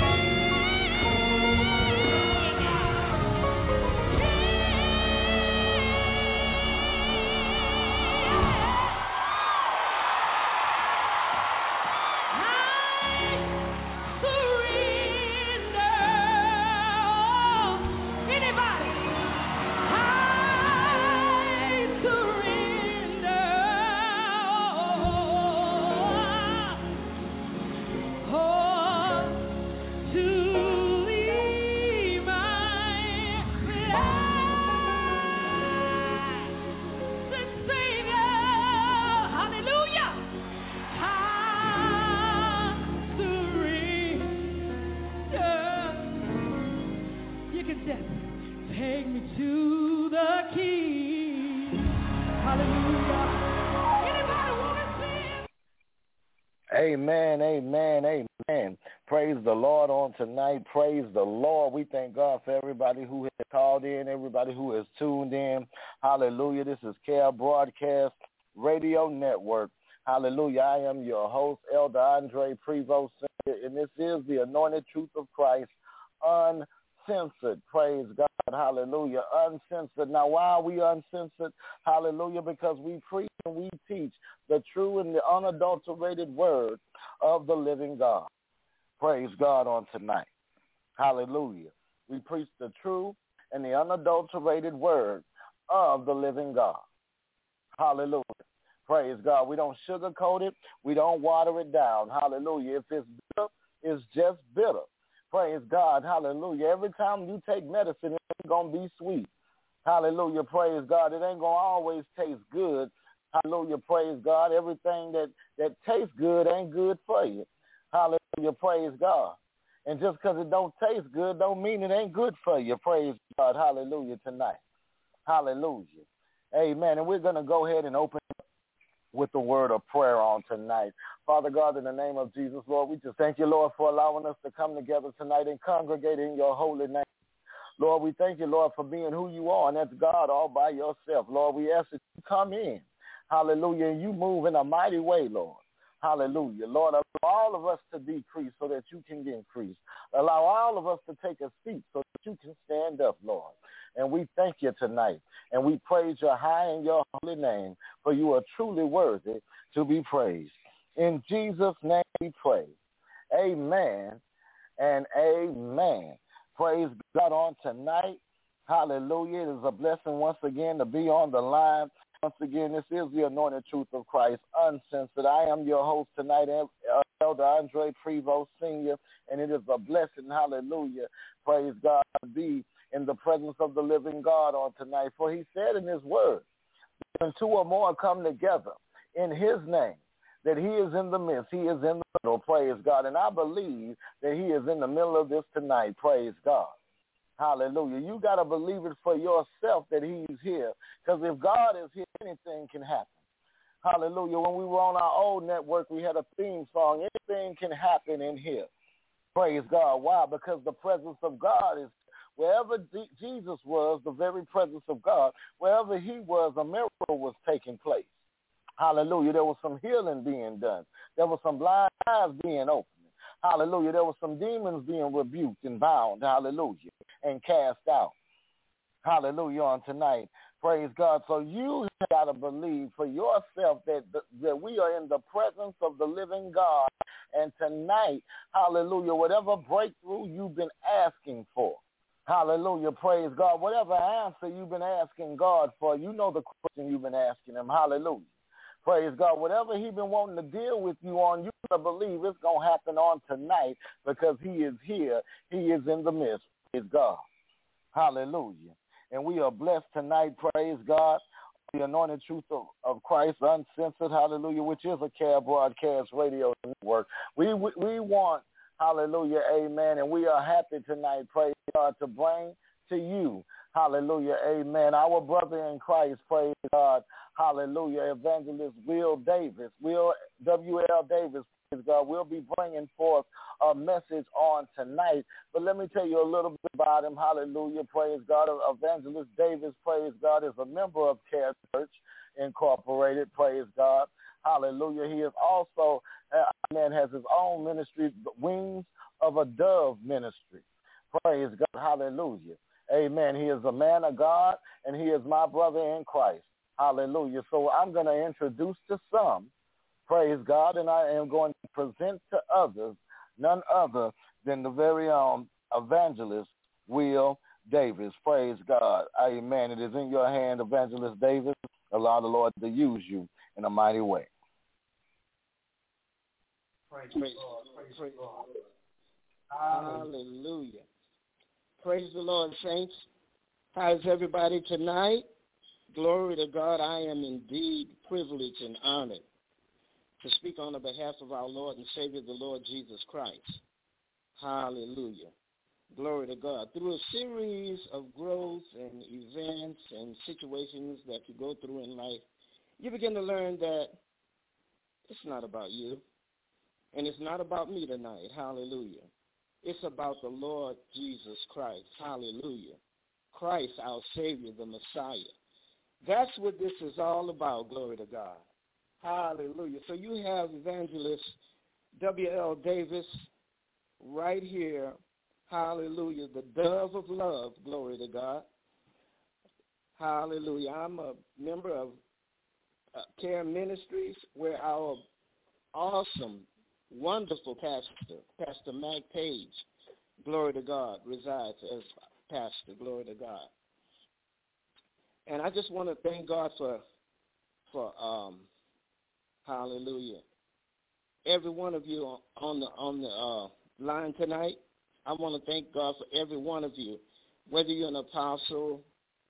Take me to the King. Hallelujah. Anybody want to sing? Amen, amen, amen. Praise the Lord on tonight. Praise the Lord. We thank God for everybody who has called in, everybody who has tuned in. Hallelujah. This is Care Broadcast Radio Network. Hallelujah. I am your host, Elder Andre Prevost, and this is the Anointed Truth of Christ, uncensored. Praise God. Hallelujah. Uncensored. Now, why are we uncensored? Hallelujah. Because we preach and we teach the true and the unadulterated word of the living God. Praise God on tonight. Hallelujah. We preach the true and the unadulterated word of the living God. Hallelujah. Praise God. We don't sugarcoat it. We don't water it down. Hallelujah. If it's bitter, it's just bitter. Praise God. Hallelujah. Every time you take medicine, it's going to be sweet. Hallelujah, praise God. It ain't going to always taste good. Hallelujah, praise God. Everything that, that tastes good ain't good for you. Hallelujah, praise God. And just because it don't taste good don't mean it ain't good for you. Praise God. Hallelujah tonight. Hallelujah. Amen. And we're going to go ahead and open with the word of prayer on tonight. Father God, in the name of Jesus, Lord, we just thank you, Lord, for allowing us to come together tonight and congregate in your holy name. Lord, we thank you, Lord, for being who you are, and that's God all by yourself. Lord, we ask that you come in. Hallelujah. And you move in a mighty way, Lord. Hallelujah. Lord, allow all of us to decrease so that you can increase. Allow all of us to take a seat so that you can stand up, Lord. And we thank you tonight. And we praise your high and your holy name, for you are truly worthy to be praised. In Jesus' name we pray. Amen and amen. Praise God on tonight. Hallelujah. It is a blessing once again to be on the line. Once again, this is the Anointed Truth of Christ, Uncensored. I am your host tonight, Elder Andre Prevost Senior, and it is a blessing, hallelujah, praise God, to be in the presence of the living God on tonight. For he said in his word, when two or more come together in his name, that he is in the midst, he is in the middle, praise God. And I believe that he is in the middle of this tonight, praise God. Hallelujah. You got to believe it for yourself that he's here. Because if God is here, anything can happen. Hallelujah. When we were on our old network, we had a theme song. Anything can happen in here. Praise God. Why? Because the presence of God is wherever D- Jesus was, the very presence of God, wherever he was, a miracle was taking place. Hallelujah. There was some healing being done. There was some blind eyes being opened. Hallelujah. There were some demons being rebuked and bound. Hallelujah. And cast out. Hallelujah on tonight. Praise God. So you got to believe for yourself that, that we are in the presence of the living God. And tonight, hallelujah, whatever breakthrough you've been asking for, hallelujah, praise God, whatever answer you've been asking God for, you know the question you've been asking him. Hallelujah. Praise God. Whatever he's been wanting to deal with you on, you got to believe it's going to happen on tonight because he is here. He is in the midst. Praise God. Hallelujah. And we are blessed tonight, praise God, the Anointed Truth of, of Christ, Uncensored, hallelujah, which is a Care Broadcast Radio Network. We, we, we want, hallelujah, amen, and we are happy tonight, praise God, to bring to you, hallelujah, amen, our brother in Christ, praise God, hallelujah, Evangelist Will Davis, Will W L Davis, praise God, will be bringing forth a message on tonight. But let me tell you a little bit about him, hallelujah, praise God. Evangelist Davis, praise God, is a member of Care Church Incorporated, praise God, hallelujah. He is also, uh, man, has his own ministry, Wings of a Dove ministry, praise God, hallelujah. Amen. He is a man of God, and he is my brother in Christ. Hallelujah. So I'm going to introduce to some, praise God, and I am going to present to others none other than the very own Evangelist Will Davis. Praise God. Amen. It is in your hand, Evangelist Davis. Allow the Lord to use you in a mighty way. Praise the Lord. Praise the Lord. Hallelujah. Praise the Lord, saints. How's everybody tonight? Glory to God. I am indeed privileged and honored to speak on the behalf of our Lord and Savior, the Lord Jesus Christ. Hallelujah. Glory to God. Through a series of growth and events and situations that you go through in life, you begin to learn that it's not about you, and it's not about me tonight. Hallelujah. It's about the Lord Jesus Christ. Hallelujah. Christ, our Savior, the Messiah. That's what this is all about, glory to God. Hallelujah. So you have Evangelist W L Davis right here. Hallelujah. The dove of love, glory to God. Hallelujah. I'm a member of uh, Care Ministries, where our awesome, wonderful pastor, Pastor Mac Page, glory to God, resides as pastor, glory to God. And I just want to thank God for, for um, hallelujah, every one of you on the on the uh, line tonight. I want to thank God for every one of you, whether you're an apostle,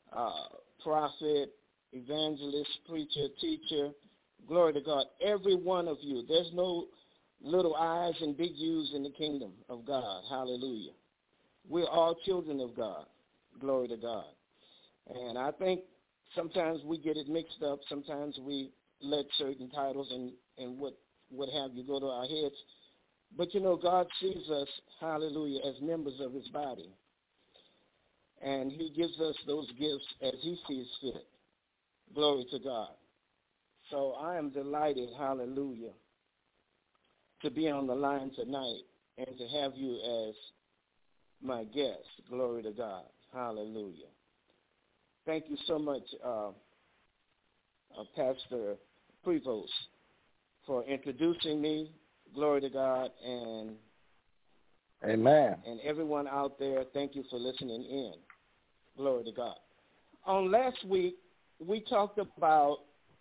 uh, prophet, evangelist, preacher, teacher. Glory to God. Every one of you. There's no little I's and big U's in the kingdom of God. Hallelujah. We're all children of God. Glory to God. And I think sometimes we get it mixed up. Sometimes we let certain titles and, and what, what have you go to our heads. But, you know, God sees us, hallelujah, as members of his body. And he gives us those gifts as he sees fit. Glory to God. So I am delighted, hallelujah, to be on the line tonight and to have you as my guest. Glory to God. Hallelujah. Thank you so much, uh, uh, Pastor Prevost, for introducing me. Glory to God. And amen. And everyone out there, thank you for listening in. Glory to God. On last week, we talked about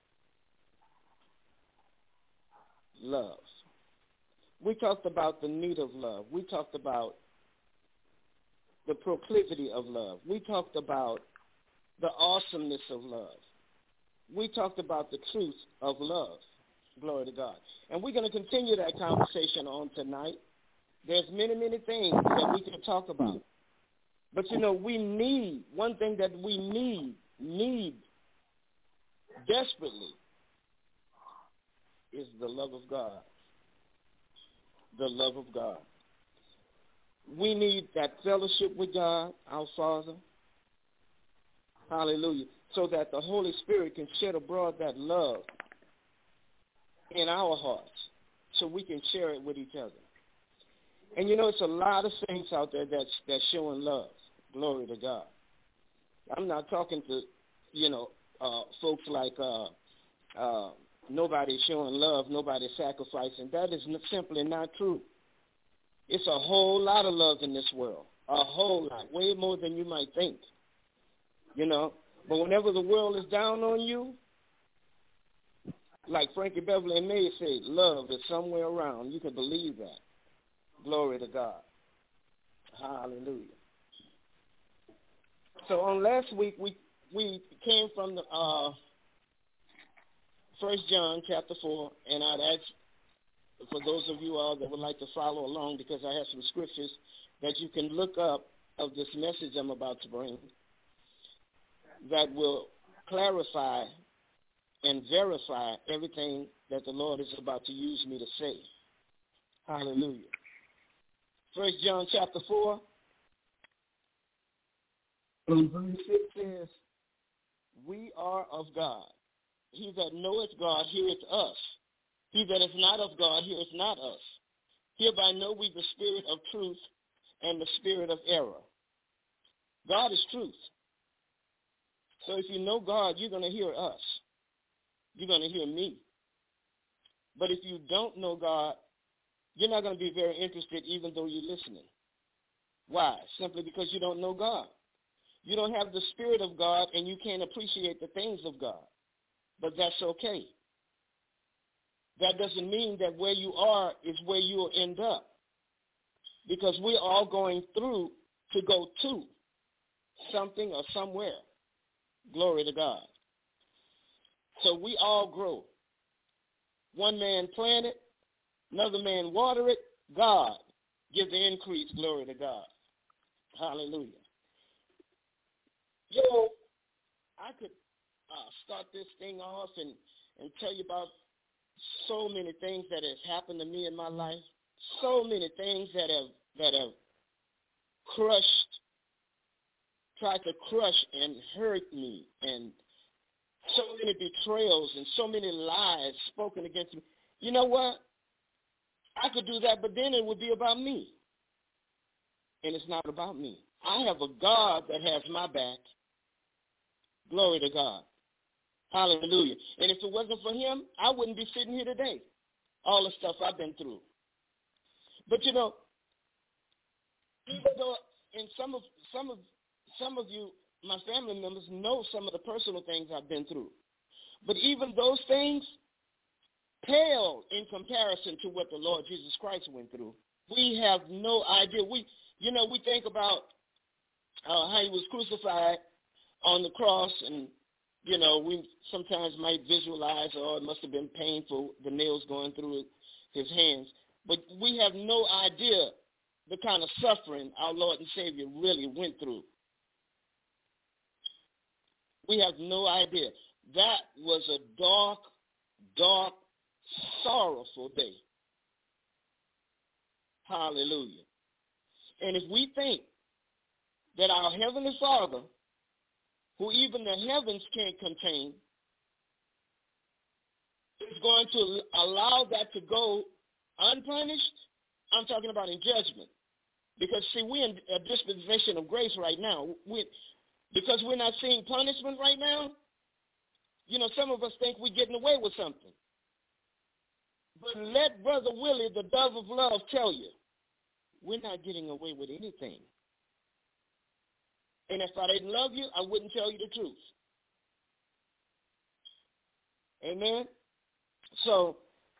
love. We talked about the need of love. We talked about the proclivity of love. We talked about the awesomeness of love. We talked about the truth of love. Glory to God. And we're going to continue that conversation on tonight. There's many, many things that we can talk about. But, you know, we need, one thing that we need, need desperately is the love of God. The love of God. We need that fellowship with God, our Father. Hallelujah. So that the Holy Spirit can shed abroad that love in our hearts so we can share it with each other. And, you know, it's a lot of things out there that's, that's showing love. Glory to God. I'm not talking to, you know, uh, folks like uh, uh, nobody's showing love, nobody's sacrificing. That is simply not true. It's a whole lot of love in this world, a whole lot, way more than you might think, you know. But whenever the world is down on you, like Frankie Beverly and May said, love is somewhere around. You can believe that. Glory to God. Hallelujah. So on last week, we we came from the uh, First John chapter four, and I'd ask for those of you all that would like to follow along, because I have some scriptures that you can look up of this message I'm about to bring that will clarify and verify everything that the Lord is about to use me to say. Hallelujah. First John chapter four, and verse six says, we are of God. He that knoweth God heareth us. He that is not of God heareth not us. Hereby know we the spirit of truth and the spirit of error. God is truth. So if you know God, you're going to hear us. You're going to hear me. But if you don't know God, you're not going to be very interested even though you're listening. Why? Simply because you don't know God. You don't have the Spirit of God, and you can't appreciate the things of God. But that's okay. That doesn't mean that where you are is where you will end up, because we're all going through to go to something or somewhere. Glory to God. So we all grow. One man plant it, another man water it, God give the increase. Glory to God. Hallelujah. You know, I could uh, start this thing off and, and tell you about so many things that has happened to me in my life, so many things that have that have crushed, tried to crush and hurt me, and so many betrayals and so many lies spoken against me. You know what? I could do that, but then it would be about me. And it's not about me. I have a God that has my back. Glory to God. Hallelujah. And if it wasn't for him, I wouldn't be sitting here today. All the stuff I've been through. But you know, even though in some of some of some of you, my family members, know some of the personal things I've been through. But even those things pale in comparison to what the Lord Jesus Christ went through. We have no idea. We, you know, we think about uh, how he was crucified on the cross, and, you know, we sometimes might visualize, oh, it must have been painful, the nails going through his hands. But we have no idea the kind of suffering our Lord and Savior really went through. We have no idea. That was a dark, dark, sorrowful day. Hallelujah. And if we think that our Heavenly Father, who even the heavens can't contain, is going to allow that to go unpunished, I'm talking about in judgment. Because, see, we're in a dispensation of grace right now. We, because we're not seeing punishment right now, you know, some of us think we're getting away with something. But let Brother Willie, the dove of love, tell you, we're not getting away with anything. And if I didn't love you, I wouldn't tell you the truth. Amen? So,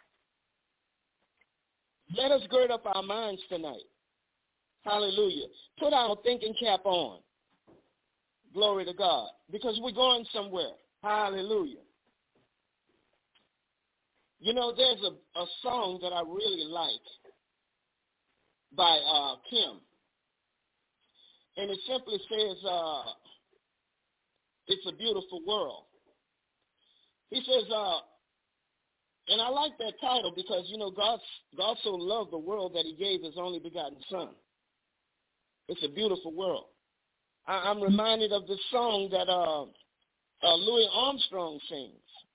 let us gird up our minds tonight. Hallelujah. Put our thinking cap on. Glory to God. Because we're going somewhere. Hallelujah. You know, there's a, a song that I really like by uh, Kim. And it simply says, uh, it's a beautiful world. He says, uh, and I like that title because, you know, God, God so loved the world that he gave his only begotten son. It's a beautiful world. I, I'm reminded of the song that uh, uh, Louis Armstrong sings.